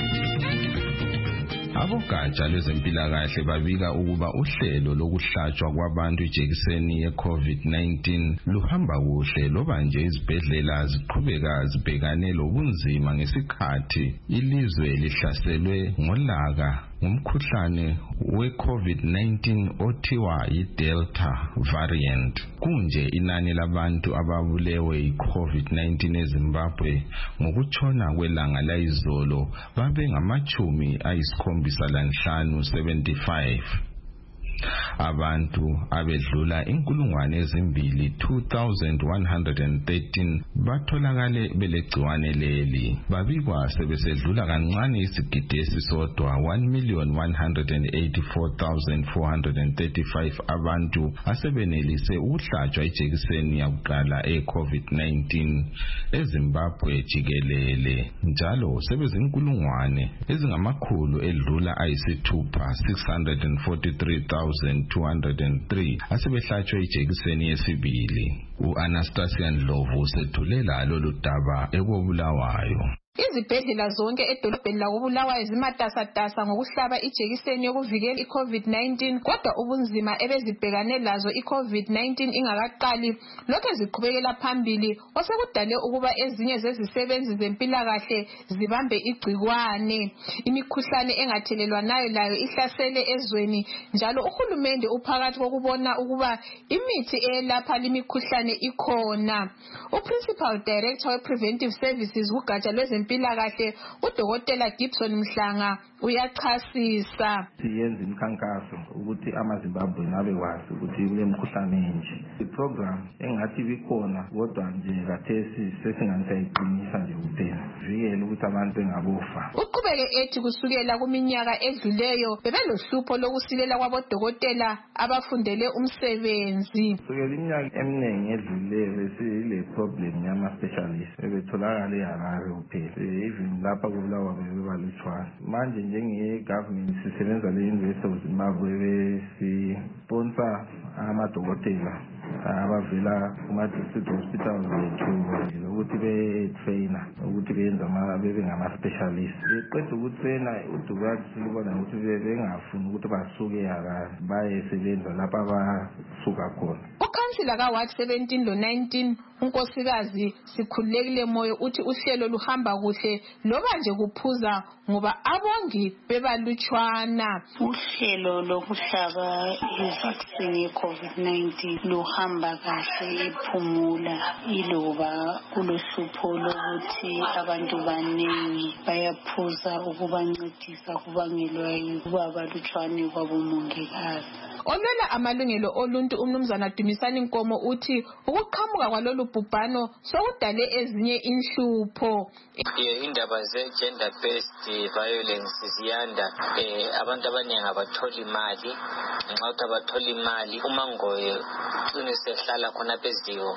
Abogatsha lwezempilakahle babika ukuba uhlelo lokuhlatshwa kwabantu ijekiseni ye-COVID-19 luhamba kuhle loba nje izibhedlela ziqhubeka zibhekane lobunzima ngesikhathi ilizwe lihlaselwe ngolaka ngumkhuhlane we-COVID-19 othiwa yi-Delta variant. Kunje inani labantu ababulewe yi-COVID-19 eZimbabwe ngokutshona kwelanga layizolo babe ngama-75. Abantu abedlula 2,113 batholakale belegciwane leli. Babikwa sebesedlula kancane isigidi esisodwa 1,184,435 abantu asebenelise ukuhlatshwa ijekiseni yakuqala e-COVID-19 eZimbabwe jikelele. Njalo sebezinkulungwane ezingamakhulu edlula ayisithupha 643,203 asebehlatshwe ijekiseni yesibili. U-Anastasia Ndlovu sethulela lolu daba ekobulawayo. Izibhedlela zonke edolobheni lakoBulawayo zimatasatasa ngokuhlaba ijekiseni yokuvikela iCovid-19, kodwa ubunzima ebezibhekane lazo iCovid-19 ingakaqali lokho ziqhubekela phambili, osekudale ukuba ezinye zezisebenzi zempilakahle zibambe igcikwane. Imikhuhlane engathelelwanayo layo ihlasele ezweni, njalo uhulumende uphakathi kokubona ukuba imithi eyelapha limikhuhlane ikhona. U-Principal Director we-Preventive Services kugatsha lwezempilakahle uDokotela Gibson Mhlanga uyachasisa. Siyenza imikhankaso ukuthi amaZimbabwe abekwazi ukuthi kulemikhuhlane enje. Iprogram engathi bikhona kodwa nje kathesi sesinganisayiqinisa nje kuphela. Vikele ukuthi abantu bengabofa. Uqhubeke ethi kusukela kuminyaka edluleyo bebelohlupho lokusilela kwabodokotela abafundele umsebenzi. Kusukela iminyaka eminingi edluleyo besile problem yama specialist bebetholakala eHarare kuphela. Even lapha kuBulawayo bebalutshwana. Manje njenge-government sisebenza le University of Zimbabwe besisponsor amadokotela abavela kuma-district hospitals bethu ukuthi be-trainer ukuthi bebe ngama-specialist. Beqeda ukutraina uDukathi silibona ukuthi bengafuni ukuthi basuke bayesebenza lapho abasuka khona. Ukhansila kaWard 17 lo-19 unkosikazi Sikhululekile Moyo uthi uhlelo luhamba kuhle loba nje kuphuza ngoba abongi bebalutshwana. Uhlelo lokuhlaba i-vaccine ye-COVID-19 luhamba kahle iphumula iloba kulohlupho lokuthi abantu baningi bayaphuza ukubancedisa kubangelwa ukuba balutshwane kwabomongikazi. Olwela amalungelo oluntu umnumzana Dumisani Nkomo uthi ukuqhamuka kwalolu bhubhano sokudale ezinye inhlupho. Indaba ze-gender based violence ziyanda, abantu abaningi abatholi imali nxa ukuthi abatholi imali umangoye unesehlala khona beziwo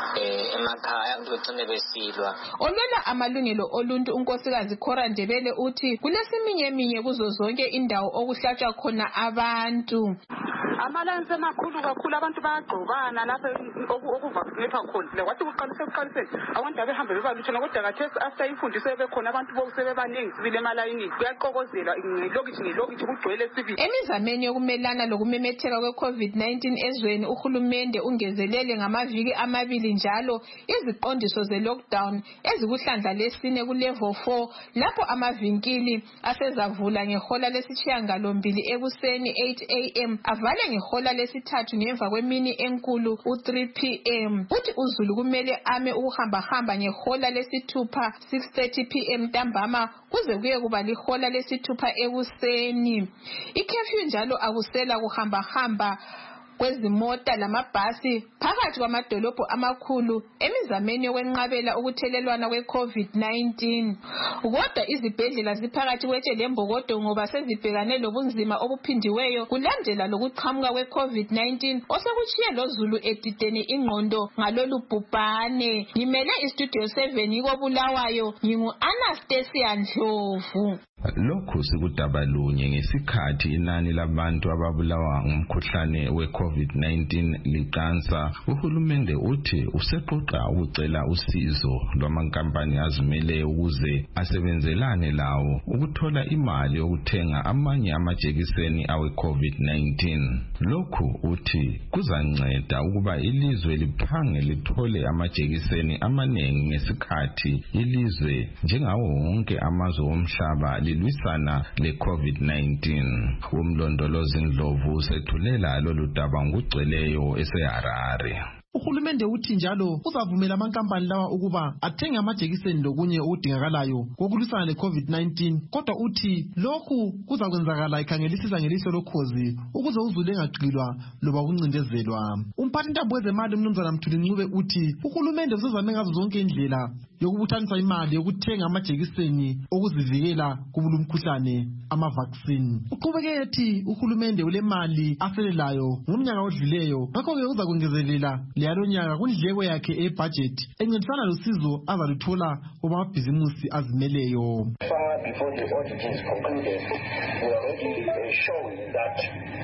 emakhaya ukuthi besilwa. Olwela amalungelo oluntu unkosikazi Khora Ndebele uthi kulesiminyeminya kuzo zonke indawo okuhlatshwa khona abantu. Amalense makhulu kakhulu abantu bayagcobana lapha okuvaccinate khona. Wathi kuqaliseni abantu abehambe bebalutshana kodwa kathesi after imfundiso bekhona abantu bokusebebaningi sibile emalayini kuyaqokozela ngelokithi kugcwele sibili. Emizameni yokumelana lokumemetheka kwe-COVID-19 ezweni uhulumende ungezelele ngamaviki amabili njalo iziqondiso ze-lockdown ezikuhlandla lesine ku-level 4 lapho amavinkili asezavula ngehola lesishiyangalombili ekuseni 8 AM avale ngehola lesithathu ngemva kwemini enkulu u3 PM. Uthi uzulu kumele ame ukuhamba ngehola lesithupha 6:30 PM ntambama kuze kuye kuba lihola lesithupha ekuseni. Ikhefyu njalo akusela kuhamba kwezimota lamabhasi phakathi kwamadolobho amakhulu emizameni yokwenqabela ukuthelelwana kwe-COVID-19. Kodwa izibhedlela ziphakathi kwetshe lembokodo ngoba sezibhekane lobunzima obuphindiweyo kulandela lokuqhamuka kwe-COVID-19 osekutshiye lozulu edidene ingqondo ngalolu bhubhane. Ngimele iStudio 7 ikobulawayo ngingu-Anastasia Ndlovu. Lokhu sikudaba lunye ngesikhathi inani labantu ababulawa ngumkhuhlane we-COVID-19 liqansa. Uhulumende uthi useqoqa ukucela usizo lwamankampani azimeleyo ukuze asebenzelane lawo ukuthola imali yokuthenga amanye amajekiseni awe-COVID-19. Lokhu uthi kuzanceda ukuba ilizwe liphange lithole amajekiseni amanengi ngesikhathi ilizwe njengawo wonke amazwe omhlaba lilwisana le-COVID-19. Umlondolozi Ndlovu usethulela lolu daba ngugcweleyo eseHarare. Uhulumende uthi njalo uzavumela amankampani lawa ukuba athenge amajekiseni lokunye okudingakalayo kokulwisana le-COVID-19 kodwa uthi lokhu kuzakwenzakala ikhangelisisa ngeliso lokhozi ukuze uzulu engagqilwa loba ukuncindezelwa. Umphathintambo wezemali umnumzana Mthuli Ncube uthi uhulumende uzozame ngazo zonke indlela yokubuthanisa imali yokuthenga amajekiseni okuzivikela kubulumkhuhlane ama-vaccine. Uqhubeke ethi uhulumende ulemali aselelayo ngomnyaka odluleyo ngakho-ke uzakwengezelela leyalonyaka kundleko yakhe ebudget encedisana losizo azaluthola kubamabhizimusi azimeleyo. Before the audit is concluded, we are already showing that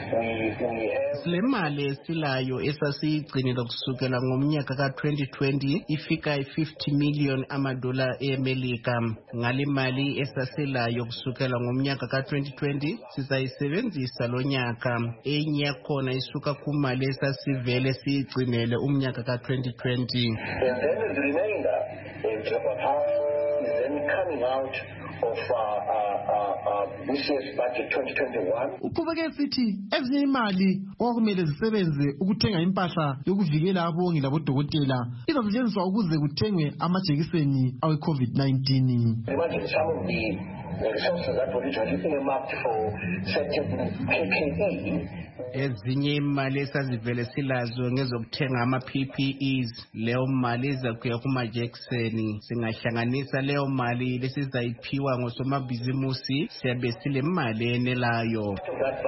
we have le mali esilayo esasiyigcinile kusukela ngomnyaka ka-2020 ifika i-50 million amadola eMelika. Ngale mali esaselayo kusukela ngomnyaka ka-2020 sizayisebenzisa lo nyaka. Enye yakhona isuka kumali esasivele siyigcinele umnyaka ka-2020. And then the remainder, about half, is then coming out of this year's budget 2021. Uqhubeke sithi ezinye imali okwakumele zisebenze ukuthenga impahla yokuvikela abongi labodokotela izasetshenziswa ukuze kuthengwe amajekiseni awe-COVID-19. Imagine some of the resources that were originally earmarked for certain PPE. Ezinye imali esazivele silazo ngezokuthenga ama-PPEs, leyo mali izakuya kumajekiseni. Singahlanganisa leyo mali lesizayiphiwa ngosomabhizimusi siyabe silemali enelayo.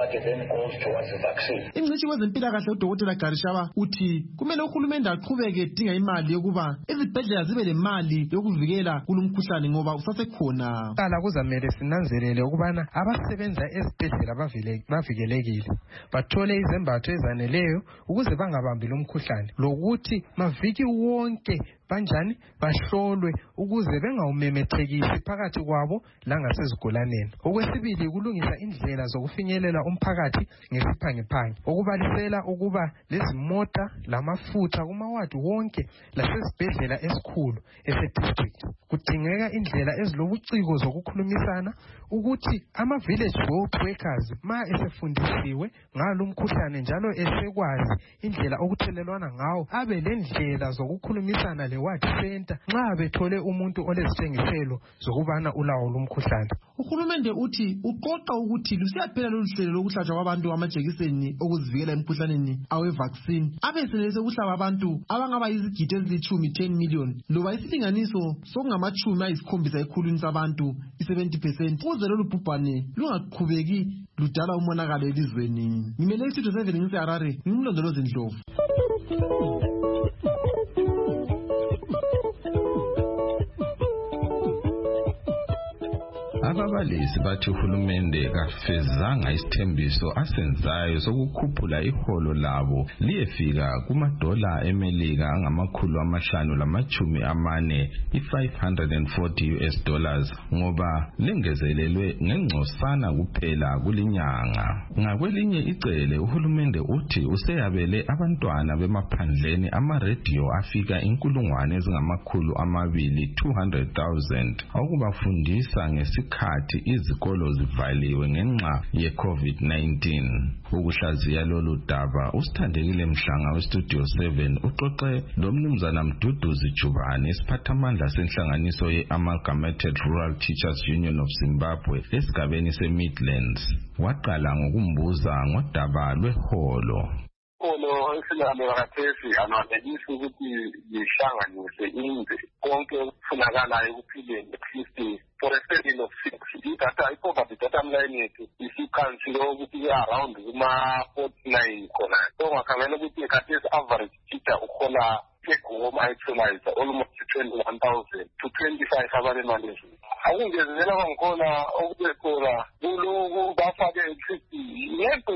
Ingcitshi kwezempilakahle uDokotela Garishaba uthi kumele uhulumende aqhubeke edinga imali yokuba izibhedlela zibe lemali yokuvikela kulumkhuhlane ngoba usasekhona. Qala kuzamele sinanzelele ukubana abasebenza ezibhedlela bavikelekile, bathole izembatho ezaneleyo ukuze bangabambi lumkhuhlane, lokuthi maviki wonke banjani bahlolwe ukuze bengawumemethekisi phakathi kwabo langasezigulaneni. Okwesibili, kulungisa indlela zokufinyelela umphakathi ngesiphangiphangi, okubalisela ukuba lezimota lamafutha kumawadi wonke lasesibhedlela esikhulu ese-district. Kudingeka indlela ezilobuciko zokukhulumisana ukuthi ama-village health workers ma esefundisiwe ngalo umkhuhlane njalo esekwazi indlela okuthelelwana ngawo, abe lendlela zokukhulumisana le-ward center nxa bethole umuntu olezitshengiselo zokubana ulawo lumkhuhlane. Uhulumende uthi uqoqa ukuthi lusiyaphela lolu hlelo lokuhlatshwa kwabantu amajekiseni okuzivikela emkhuhlaneni awe-vaccine abesenelise ukuhlaba abantu abangaba yizigidi ezilitshumi 10 million loba isilinganiso sokungama-70 ekhulwini sabantu i-70% ukuze lolu bhubhane lungaqhubeki ludala umonakalo elizweni. Ngimele iStudio 7 ngise-Harare, ngimlondolozi Ndlovu. Ababalisi bathi uhulumende kafezanga isithembiso asenzayo sokukhuphula iholo labo liyefika kumadola eMelika $540 $540 ngoba lengezelelwe ngengcosana kuphela kulinyanga. Ngakwelinye icele uhulumende uthi useyabele abantwana bemaphandleni ama-radio afika 200,000 okubafundisa ngesikhathi izikolo zivaliwe ngenxa ye-COVID-19. Ukuhlaziya lolu daba usithandekile Mhlanga weStudio 7 uxoxe lomnumzana Mduduzi Jubane isiphathamandla senhlanganiso ye-Amalgamated Rural Teachers Union of Zimbabwe esigabeni se-Midlands. Waqala ngokumbuza ngodaba lweholo. Isinalo khathesi angadlulisi ukuthi lihlanganise inze konke okufunakalayo ekuphileni at least for a period of 6. Idatha i-poverty data line yethu isikhansile ukuthi i-around kuma-49 khona. So ngakhangela ukuthi khathesi average teacher ukhola take-home ayitholayo almost 21,000 to 25 abanemali ezweni. Akungezelela kwangikhona okubekhona kuloko bafake ngeke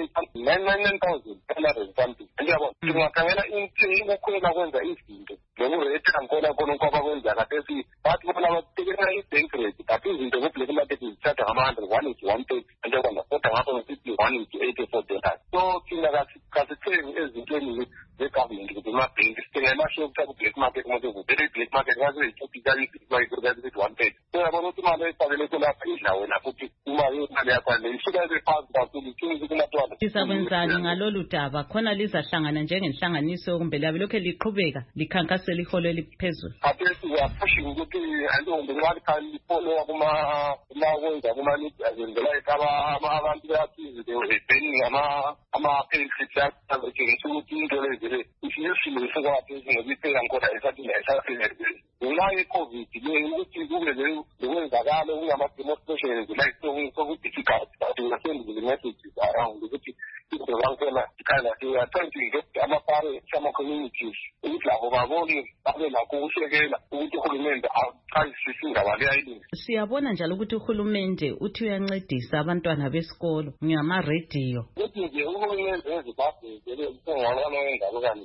99,000 something. Njalo singakhangela ukukhwela kwenza izinto nokurate angkhona khona kwabakwenza khathesi bathi bona batekela i-bank rate but izinto ku-black market zithatha ngama-100 1 is 130 njengoba kodwa ngapho nge-50 1 is $84. So thina kasithengi ezintweni ze-government ukuthi emabhenki sithenga imasho yokuthatha ku-black market umuntu evubele i-black market kaze-130. So yabona ukuthi imali eyifakeleko lapha idla wena futhi imali yakho le isuka ibe phansi kakhulu iqinise kumatwana. Lizakwenzani ngalolu daba khona lizahlangana njengenhlanganiso kumbe liyabe lokhu liqhubeka likhankasela iholo eliphezulu? Khathesi uyaphushing ukuthi antombi nxa likhalifollowa kumakwenza kuma-media azenzela abantu beyaphizile ebheningi ama-payslips azotshengisa ukuthi into lezile isiyosile sekwaphezulu ngokuyiphela ngikhona esathina esaphezulu ngenxa ye-COVID le ukuthi kube lokwenzakalo kungama-demonstrations like so-difficult but we are sending the messages around ukuthi into zakhona kind of we are trying to get ama-parents ama-communities ukuthi labo babone babe nakho ukusekela ukuthi uhulumende aqalisise indaba leyayilini. Siyabona njalo ukuthi uhulumende uthi uyancedisa abantwana besikolo ngama-radio. Ukuthi nje uhulumende eZimbabwe ngiyabona ingalo kani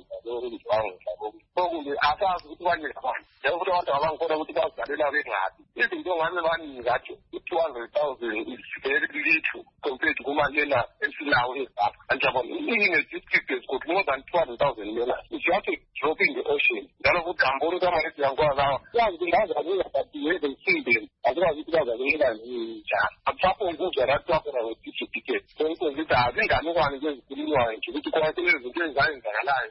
sokumbe asazi ukuthi banye abantu njengokuthi abantu abangikhona ukuthi bazalela bengabi izinto ngabe baningathi i-200,000 is very little compared kumalela esilawo eZimbabwe. Anjabona in-district has got more than 200,000 learners. If you have to drop in the ocean njalo ukuthi amboni kamaredi yankwakawa yazi ukuthi ngazalela but we haven't seen them azikwazi ukuthi bazalela njani apapho nguzwa lathi wakhona we-certificate so ukuthi azinganukwane kwezikhulunywayo nje ukuthi kwakele izinto ezayenzakalayo.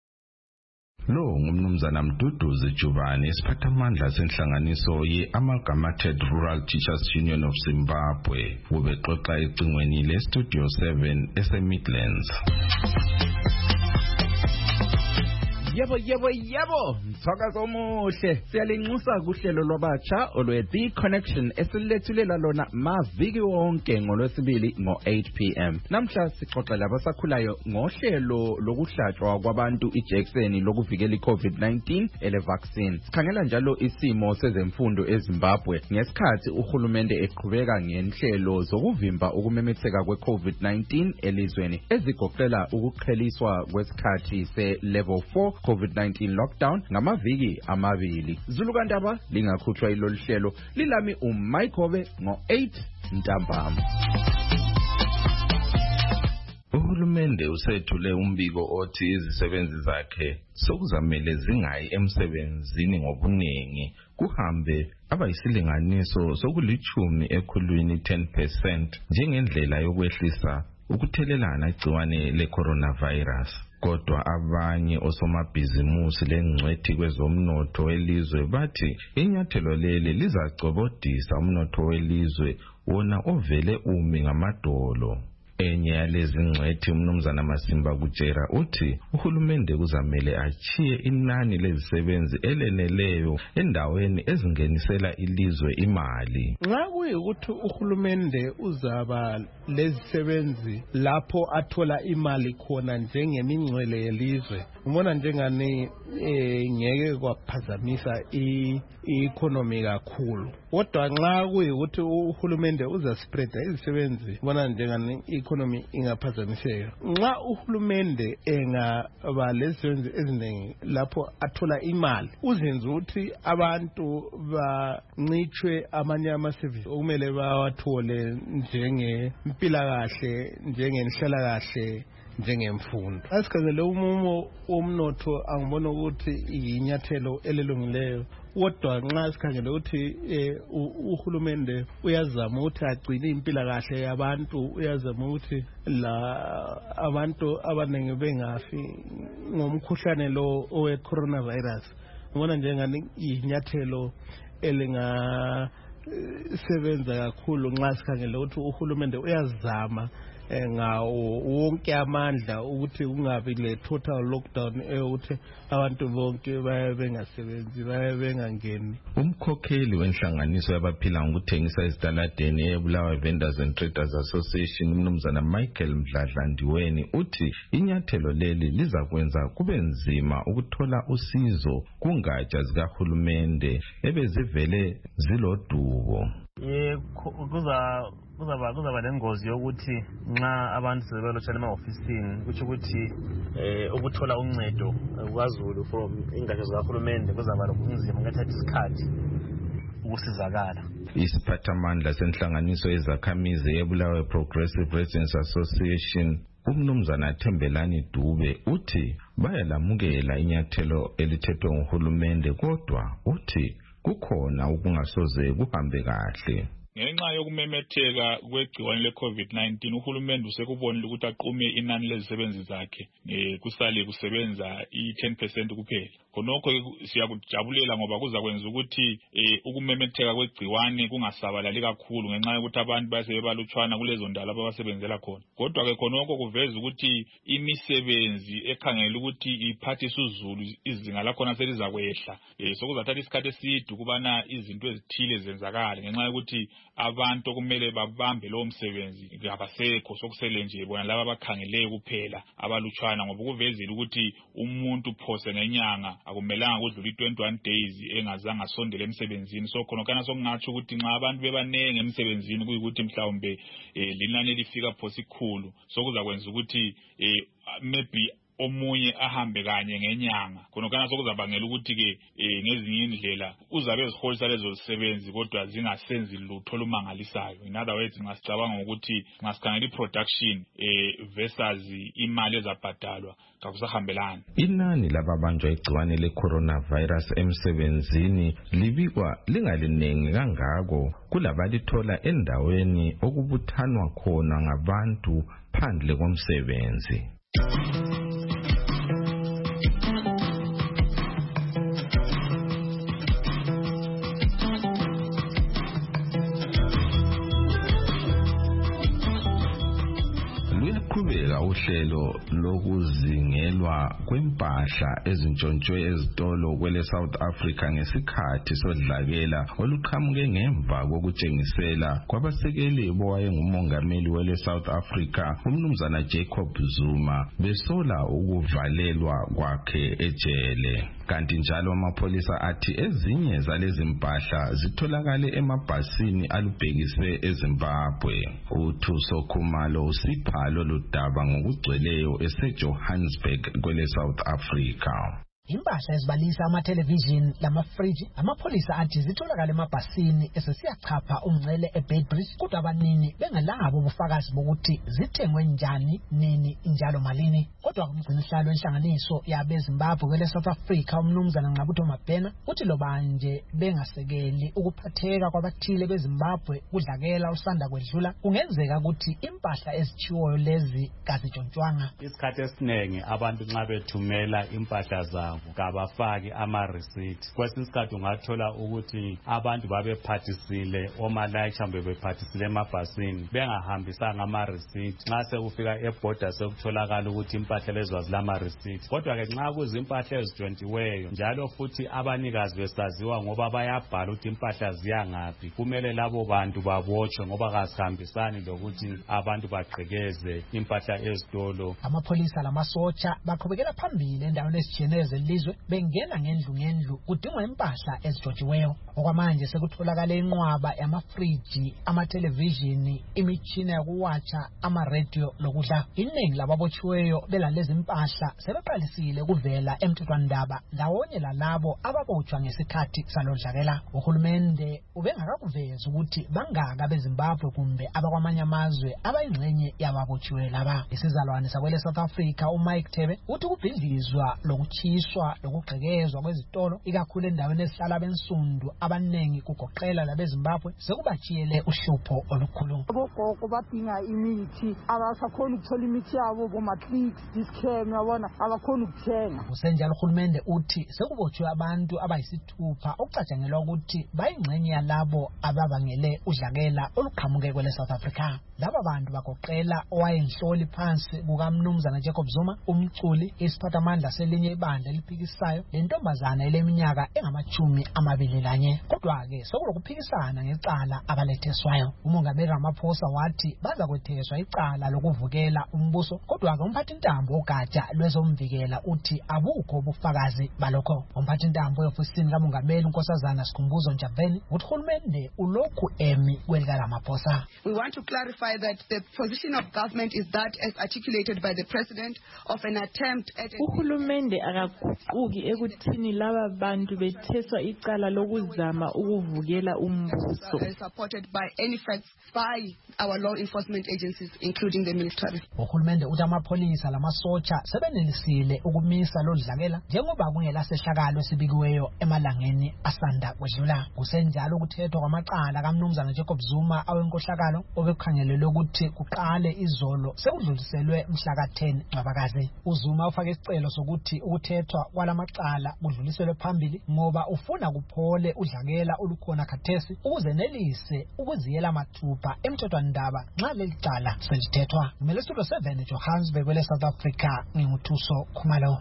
Lo ngumnumzana Mduduzi Jubane isiphathamandla senhlanganiso ye-Amalgamated Rural Teachers Union of Zimbabwe ubexoxa ecingweni leStudio 7 ese-Midlands. Yebo, mthakazo omuhle. Siyalinxusa kuhlelo lwabatsha olwe-The Connection esilethulela lona maviki wonke ngolwesibili ngo-8 p.m. Namhla sixoxela abasakhulayo ngohlelo lokuhlatshwa kwabantu ijekiseni lokuvikela i-COVID-19 ele-vaccine. Sikhangela njalo isimo sezemfundo eZimbabwe ngesikhathi uhulumende eqhubeka ngenhlelo zokuvimba ukumemetheka kwe-COVID-19 elizweni ezigoqela ukuqheliswa kwesikhathi se-level 4 COVID-19 lockdown ngamaviki amabili. Zulukandaba lingakhutshwa ilolu hlelo lilami uMaikobe ngo-8 ntambama. Uhulumende usethule umbiko othi izisebenzi zakhe sokuzamele zingayi emsebenzini ngobuningi kuhambe abayisilinganiso sokulithumi ekhulwini 10% njengendlela yokwehlisa ukuthelelana igciwane le-coronavirus. Kodwa abanye osomabhizimusi lengcwethi kwezomnotho welizwe bathi inyathelo leli lizacobodisa umnotho welizwe wona ovele umi ngamadolo. Enye yalezi ngcwethi umnumzana Masimba Kutshera uthi uhulumende kuzamele achiye inani lezisebenzi eleneleyo endaweni ezingenisela ilizwe imali. Nxa kuyikuthi uhulumende uzaba lezisebenzi lapho athola imali khona njengemingcwele yelizwe, ubona njengani ngeke kwaphazamisa i-economy kakhulu. Kodwa nxa kuyikuthi uhulumende uzaspreada izisebenzi, ubona njengani i-economy ingaphazamiseka. Nxa uhulumende engaba lezisebenzi eziningi lapho athola imali, uzenza ukuthi abantu bancitshwe amanye ama-service okumele bawathole njengempilakahle, njengenhlalakahle, njengemfundo. Asikhangele umumo womnotho angibona ukuthi inyathelo elilungileyo. Kodwa nxa sikhangele ukuthi uhulumende uyazama ukuthi agcine impilakahle yabantu, uyazama ukuthi abantu abaningi bengafi ngomkhuhlane lo owe-coronavirus, ngibona njengani inyathelo elingasebenza kakhulu nxa sikhangele ukuthi uhulumende uyazama ngawo wonke amandla ukuthi kungabi le-total lockdown ukuthi abantu bonke baye bengasebenzi, baye bengangeni. Umkhokheli wenhlanganiso yabaphila ngokuthengisa ezitaladeni eBulawayo Vendors and Traders Association umnumzana Michael Mdladlandiweni uthi inyathelo leli lizakwenza kube nzima ukuthola usizo kungatsha zikahulumende ebezivele zilodubo. Kuzaba lengozi yokuthi nxa abantu sebelotshana ema-ofisini kutsho ukuthi ukuthola uncedo kwaZulu from ingatsha zikahulumende kuzaba lokunzima, kungathatha isikhathi ukusizakala. Isiphathamandla senhlanganiso yezakhamizi eBulawayo Progressive Residents Association umnumzana Thembelani Dube uthi bayalamukela inyathelo elithethwe nguhulumende, kodwa uthi kukhona ukungasoze kuhambe kahle. Ngenxa yokumemetheka kwegciwane le-COVID-19 uhulumende usekubonile ukuthi aqume inani lezisebenzi zakhe kusale kusebenza i-10% kuphela. Khonokho siyakujabulela ngoba kuzakwenza ukuthi ukumemetheka kwegciwane kungasabalali kakhulu ngenxa yokuthi abantu basebebalutshwana kulezo ndawo abasebenzela khona. Kodwa ke khonokho kuveza ukuthi imisebenzi ekhangela ukuthi iphathise uzulu izinga lakhona selizakwehla. Sokuzathatha isikhathi eside ukubana izinto ezithile zenzakale ngenxa yokuthi abantu okumele babambe lowo msebenzi abasekho, sokusele nje bona laba abakhangeleyo kuphela abalutshwana, ngoba kuvezile ukuthi umuntu phose ngenyanga akumelanga kudlula i-21 days engazange asondele emsebenzini. So khonokana sokungatsho ukuthi nxa abantu bebanenge emsebenzini kuyikuthi mhlawumbe linani lifika phose ikhulu, sokuzakwenza ukuthi maybe omunye ahambe kanye ngenyanga. Khonokana sokuzabangela ukuthi ke ngezinye indlela uzabe eziholisa lezo zisebenzi kodwa zingasenzi lutho olumangalisayo. In other words, ngasicabanga ukuthi ngasikhangela i-production versus imali ezabhadalwa kakusahambelani. Inani lababanjwa igciwane le-coronavirus emsebenzini libikwa lingalinengi kangako kulabalithola endaweni okubuthanwa khona ngabantu phandle komsebenzi. luqhubeka uhlelo lokuzingelwa kwempahla ezintshontshwe ezitolo kwele South Africa ngesikhathi sodlakela oluqhamuke ngemva kokutshengisela kwabasekeli bowayengumongameli wele South Africa umnumzana Jacob Zuma besola ukuvalelwa kwakhe ejele. Kanti njalo amapholisa athi ezinye zalezi mpahla zitholakale emabhasini alubhekiswe eZimbabwe. uThuso Khumalo usipha lolu daba ngokugcweleyo eseJohannesburg kwele South Africa. Impahla ezibalisa amatelevision lamafriji amapholisa athi zitholakala emabhasini esesiyachapha umngcele eBedbridge kodwa abanini bengalabo ubufakazi bokuthi zithengwe njani nini njalo malini. Kodwa umgcinisihlalo wenhlanganiso yabeZimbabwe kwele South Africa umnumzana Nqabutho Mabhena uthi lobanje bengasekeli ukuphatheka kwabathile beZimbabwe kudlakela usanda kwedlula kungenzeka ukuthi impahla ezithiwoyo lezi kazintshontshwanga. Isikhathi esiningi abantu nxa bethumela impahla zabo kabafaki ama-receipt. Kwesinye isikhathi ungathola ukuthi abantu babephathisile omalayitsha bephathisile emabhasini bengahambisanga ama-receipt. Nxa sekufika ebhoda sekutholakala ukuthi impahla lezo azilama-receipt. Kodwa-ke nxa kuzimpahla ezitshontshiweyo njalo futhi abanikazi besaziwa ngoba bayabhala ukuthi impahla ziya ngaphi, kumele labo bantu babotshwe ngoba kasihambisani lokuthi abantu bagqekeze impahla ezitolo. Amapholisa lamasotsha baqhubekela phambili endaweni ezitshiyeneyo zelizwe bengena ngendlu kudingwa impahla ezitshotshiweyo. Okwamanje sekutholakala inqwaba yamafriji, amathelevishini, imitshina yokuwatsha, ama-radio lokudla. Iningi lababotshiweyo belalezi impahla sebeqalisile ukuvela emthethwandaba ndawonye lalabo ababotshwa ngesikhathi salodlakela. Uhulumende ubengakakuvezi ukuthi bangaka beZimbabwe kumbe abakwamanye amazwe abayingxenye yababotshiweyo laba. Isizalwane sakwele South Africa uMike Thebe uthi ukubhidlizwa lokuchiswa lokugqekezwa kwezitolo ikakhulu endaweni esihlala bensundu abanengi kugoqela labeZimbabwe sekubachiyele uhlupho olukhulu. Abogogo badinga imithi abasakhona ukuthola imithi yabo bomatrix discam yabona abakhona ukuthenga. Usenjalo uhulumende uthi sekubotshwe abantu abayisithupha okucatshangelwa ukuthi bayingxenye yalabo ababangele udlakela oluqhamuke kwele South Africa. Laba bantu bagoqela owayenhloli phansi kukaMnumzana Jacob Zuma, umculi, isiphathamandla selinye ibandla eliphikisayo lentombazana eleminyaka engama-21. Kodwa-ke sokulokuphikisana ngecala abaletheswayo. Umongameli Ramaphosa wathi baza kwetheswa icala lokuvukela umbuso, kodwa-ke umphathintambo ogatsha lwezomvikela uthi abukho ubufakazi balokho. Umphathintambo ofisini kamongameli uNkosazana Sikhumbuzo Ntshavheni uthi uhulumende ulokhu emi kwelika Ramaphosa. We want to clarify that the position of government is that as articulated by the president of an attempt at uhulumende akaguquki ekuthini laba bantu betheswa icala lokuzama ukuvukela umbuso. Supported by any facts by our law enforcement agencies including the military. Uhulumende uthi amapholisa lamasotsha sebenelisile ukumisa lodlakela njengoba kungelasehlakalo esibikiweyo emalangeni asanda kwedlula. Kusenjalo ukuthethwa kwamaqala kaMnumzana Jacob Zuma awenkohlakalo obekukhangelelwe ukuthi kuqale izolo sekudluliselwe mhla ka-10 Ncwabakazi. uZuma ufake isicelo sokuthi ukuthethwa kwalamaqala kudluliselwe phambili ngoba ufuna kuphole udlakela olukhona khathesi ukuze nelise ukuziyela mathupha emthethwandaba nxa leli cala selithethwa. Umele Studio 7 Johannesburg kwele South Africa nginguThuso Khumalo.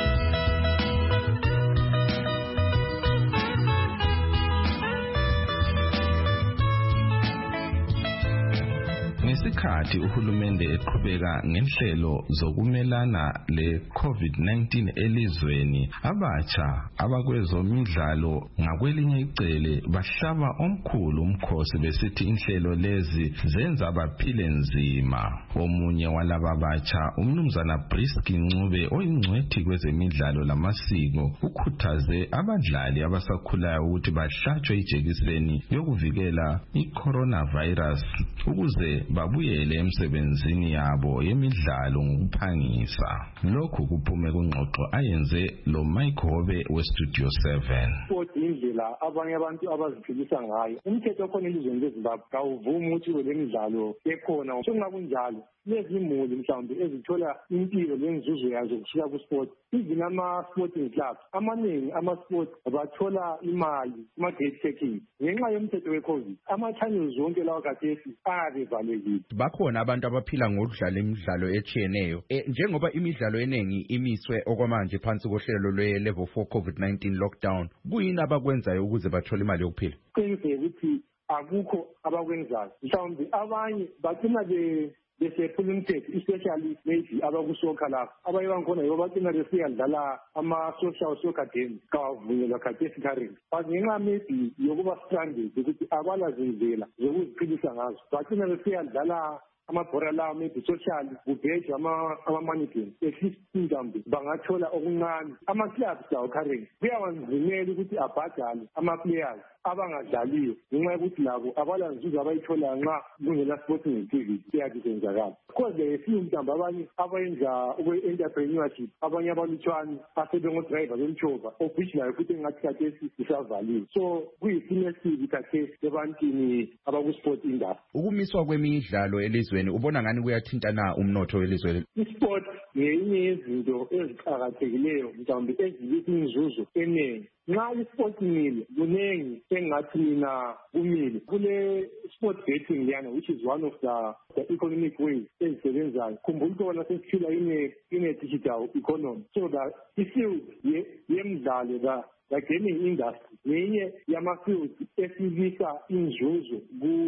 Ngesikhathi uhulumende eqhubeka ngenhlelo zokumelana le-COVID-19 elizweni, abatsha abakwezomidlalo ngakwelinye icele bahlaba omkhulu umkhosi besithi inhlelo lezi zenza baphile nzima. Omunye walaba batsha, umnumzana Briski Ncube oyingcwethi kwezemidlalo lamasiko, ukhuthaze abadlali abasakhulayo ukuthi bahlatshwe ijekiseni yokuvikela i-coronavirus ukuze babuyele emsebenzini yabo yemidlalo ngokuphangisa. Lokhu kuphume kungxoxo ayenze lo Mike Hobe weStudio 7. Sport indlela abanye abantu abaziphilisa ngayo. Umthetho okhona elizweni leZimbabwe kawuvumi ukuthi ube lemidlalo ekhona. Sokungakunjalo lezi imuli mhlawumbe ezithola impilo lenzuzo yazo kusuka kusport. Even ama-sporting clubs amaningi ama-sport bathola imali kuma-gate checking ngenxa yomthetho we-COVID. Ama-channels zonke lawa kathesi ayabevalekile. COVID. Bakhona abantu abaphila ngokudlala imidlalo etshiyeneyo. Njengoba imidlalo eningi imiswe okwamanje phansi kohlelo lwe-level 4 COVID-19 lockdown, kuyini abakwenzayo ukuze bathole imali yokuphila? Qiniseke ukuthi akukho abakwenzayo. Mhlawumbe abanye bagcina besephula umthetho, especially maybe abakusokha lapho. Abanye bangikhona yibo bagcina besiyadlala ama-social soccer games kawavunyelwa khathesi currently. But ngenxa maybe yokuba stranded ukuthi abala zindlela zokuziphilisa ngazo, bagcina besiyadlala amabhora lawo maybe social kubhejwe ama-money games. At least mhlawumbe bangathola okuncane. Ama-clubs lawo currently kuyawanzimela ukuthi abhadale ama-players abangadlaliyo ngenxa yokuthi labo abala nzuzo abayithola nxa kungela sporting activity eyathi senzakala. Because leyo mhlawumbe abanye abayenza ukwe-entrepreneurship, abanye abalutshwane asebengodriver bemtshova, of which nayo futhi engathi khathesi isavaliwe. So kuyisimo esibi khathesi ebantwini abaku-sport industry. Ukumiswa kwemidlalo elizweni ubona ngani kuyathinta na umnotho welizwe? I-sport ngenye yezinto eziqakathekileyo mhlawumbe ezibisa inzuzo eningi. Nxa i-sport imile kuningi engathi mina kumile kule sport betting liyana, which is one of the economic ways ezisebenzayo. Khumbula ukubona sesiphila ine-digital economy, so that i-field yemidlalo the gaming industry ngenye yama-field esibisa inzuzo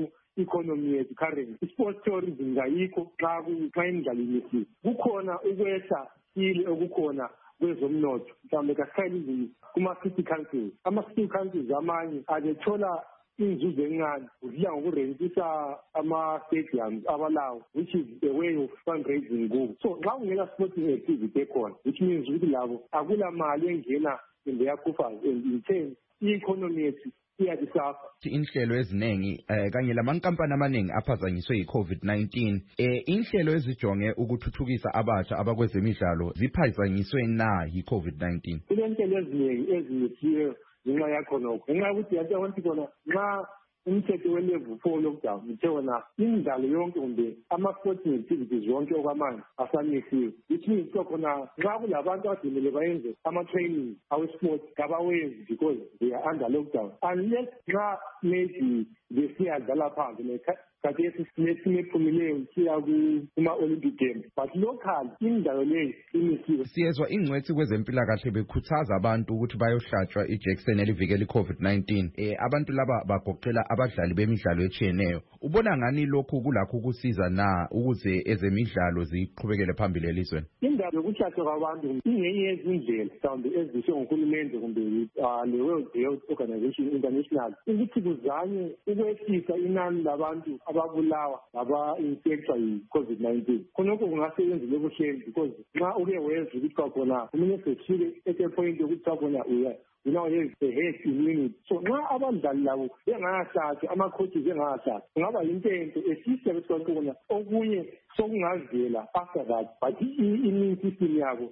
economy yethu current. I-sport tourism ngayikho xa imidlalo imisiwe. Kukhona ukwehla ile okukhona kwezomnotho mhlawumbe kasikhayizi kuma-city councils. Ama-city councils amanye abethola inzuzo encane udlula ngokurentisa ama-stadiums abalawo, which is a way of fundraising kubo. So nxa kungela sporting activity ekhona, which means ukuthi labo akula mali engena in their coffers, and in turn i-economy yethu iyabisafa. Inhlelo eziningi kanye lamankampani amaningi aphazanyiswe yi-COVID-19, inhlelo ezijonge ukuthuthukisa abatsha abakwezemidlalo ziphazanyiswe na yi-COVID-19? Kulenhlelo eziningi ezimisiwe ngenxa yakhonokho, ngenxa yokuthi yanto abantu khona nxa umthetho we-level 4 lockdown uthe wona imidlalo yonke kumbe ama-sporting activities yonke okwamanje asamisiwe, which means khona nxa kulabantu abadimele bayenze ama-training awe-sport kabawenzi because they are under lockdown, unless nxa maybe besiyadlala phandle khathesi sinephumileyo siya kuma-Olympic Games, but local imidlalo leyo imisiwe. Siyezwa ingcwethi kwezempilakahle bekhuthaza abantu ukuthi bayohlatshwa ijekiseni elivikela i-COVID-19. Abantu laba bagoqela abadlali bemidlalo etshiyeneyo. Ubona ngani lokhu kulakho ukusiza na ukuze ezemidlalo ziqhubekele phambili elizweni? Indaba yokuhlatshwa kwabantu ingenye yezindlela mhlawumbe eziswe nguhulumende kumbe le-World Health Organization International ukuthi kuzanywe ukwehlisa inani labantu ababulawa ngaba-infectwa yi-COVID-19. Khonokho kungasebenzile ebuhleni because nxa uke wezwa ukuthi kwakhona kumele sesifike at a point yokuthi kwakhona now have a herd immunity. So nxa abadlali labo bengakahlatshwa, ama-coaches bengakahlatshwa, kungaba yinto esisha besikwakhona okunye sokungavela after that, but i-immune system yabo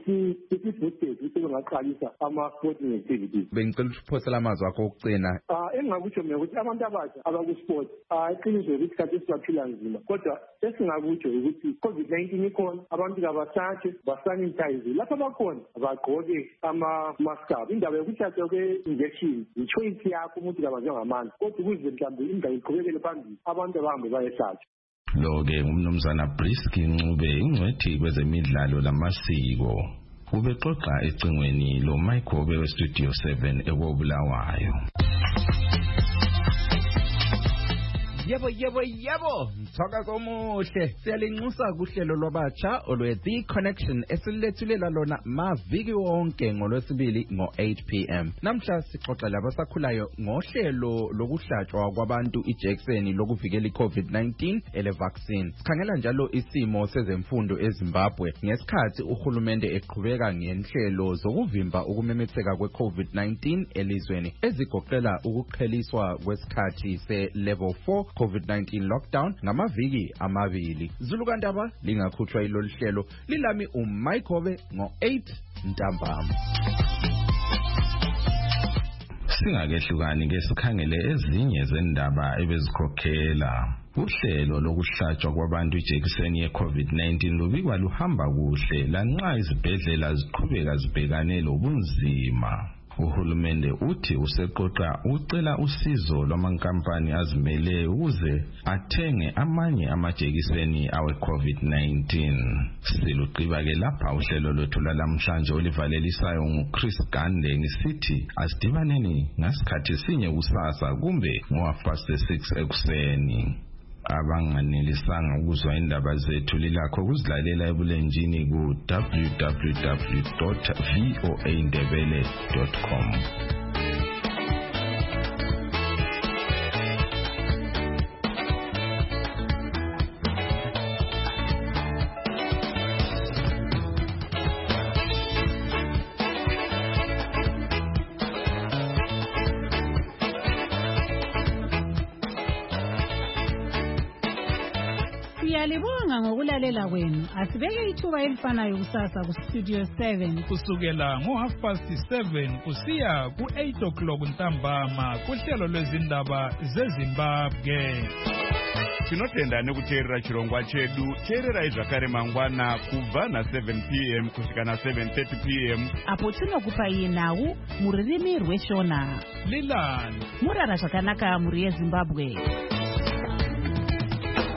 isi-boosted ukuthi bengaqalisa ama-sporting activities. Bengicela ukuphosela amazwi akho okugcina. Engingakutsho mina ukuthi abantu abasha abaku-sport iqiniso ukuthi khathesi baphila nzima, kodwa esingakutsho ukuthi i-COVID-19 ikhona, abantu kabahlatshwe, basanitize, lapho abakhona bagqoke ama-mask. Indaba yokuhlatshwa kwe-injection i-choice yakho umuntu kabanjwe ngamandla, kodwa ukuze mhlawumbe indaba iqhubekele phambili abantu abahambe bayehlatshwa. Lo-ke ngumnumzana Brisk Ncube, ingcwethi kwezemidlalo lamasiko. Ubexoxa ecingweni lo Microbe we-Studio 7 eKobulawayo. Yebo, mthakazo omuhle. Siyalinxusa kuhlelo lwabatsha olwe-The Connection esilethulela lona maviki wonke ngolwesibili ngo-8 p.m. Namhla sixoxa labasakhulayo ngohlelo lokuhlatshwa kwabantu ijekiseni lokuvikela i-COVID-19 ele-vaccine. Sikhangela njalo isimo sezemfundo eZimbabwe ngesikhathi uhulumende eqhubeka ngenhlelo zokuvimba ukumemetheka kwe-COVID-19 elizweni ezigoqela ukuqheliswa kwesikhathi se-level 4 COVID-19 lockdown ngamaviki amabili. Zulukandaba lingakhutshwa ilolu hlelo lilami uMaikove ngo-8 ntambama. Singakehlukani ngesikhangele ezinye zendaba ebezikhokhela. Uhlelo lokuhlatshwa kwabantu ijekiseni ye-COVID-19 lubikwa luhamba kuhle lanxa izibhedlela ziqhubeka zibhekane lobunzima. Uhulumende uthi useqoqa ucela usizo lwamankampani azimeleyo ukuze athenge amanye amajekiseni awe COVID-19. Siluqiba ke lapha uhlelo lwethu lalamhlanje olivalelisayo nguChris Gande ngisithi asidibaneni ngasikhathi sinye kusasa kumbe ngo6 ekuseni. Abanganelisanga ukuzwa indaba zethu lilakho kuzilalela ebulenjini ku www.voaindebele.com. Siyalibonga ngokulalela kwenu. Asibeke ithuba elifanayo kusasa ku Studio 7 kusukela ngo7:30 kusiya ku8 ntambama kuhlelo lwezindaba zeZimbabwe. Tinotenda nekuteerera chirongwa chedu. Teererai zvakare mangwana kubva na7 p.m. kusvika na7:30 p.m. apo tinokupai nhau muririmi rweshona. Lilani murara zvakanaka muri yeZimbabwe.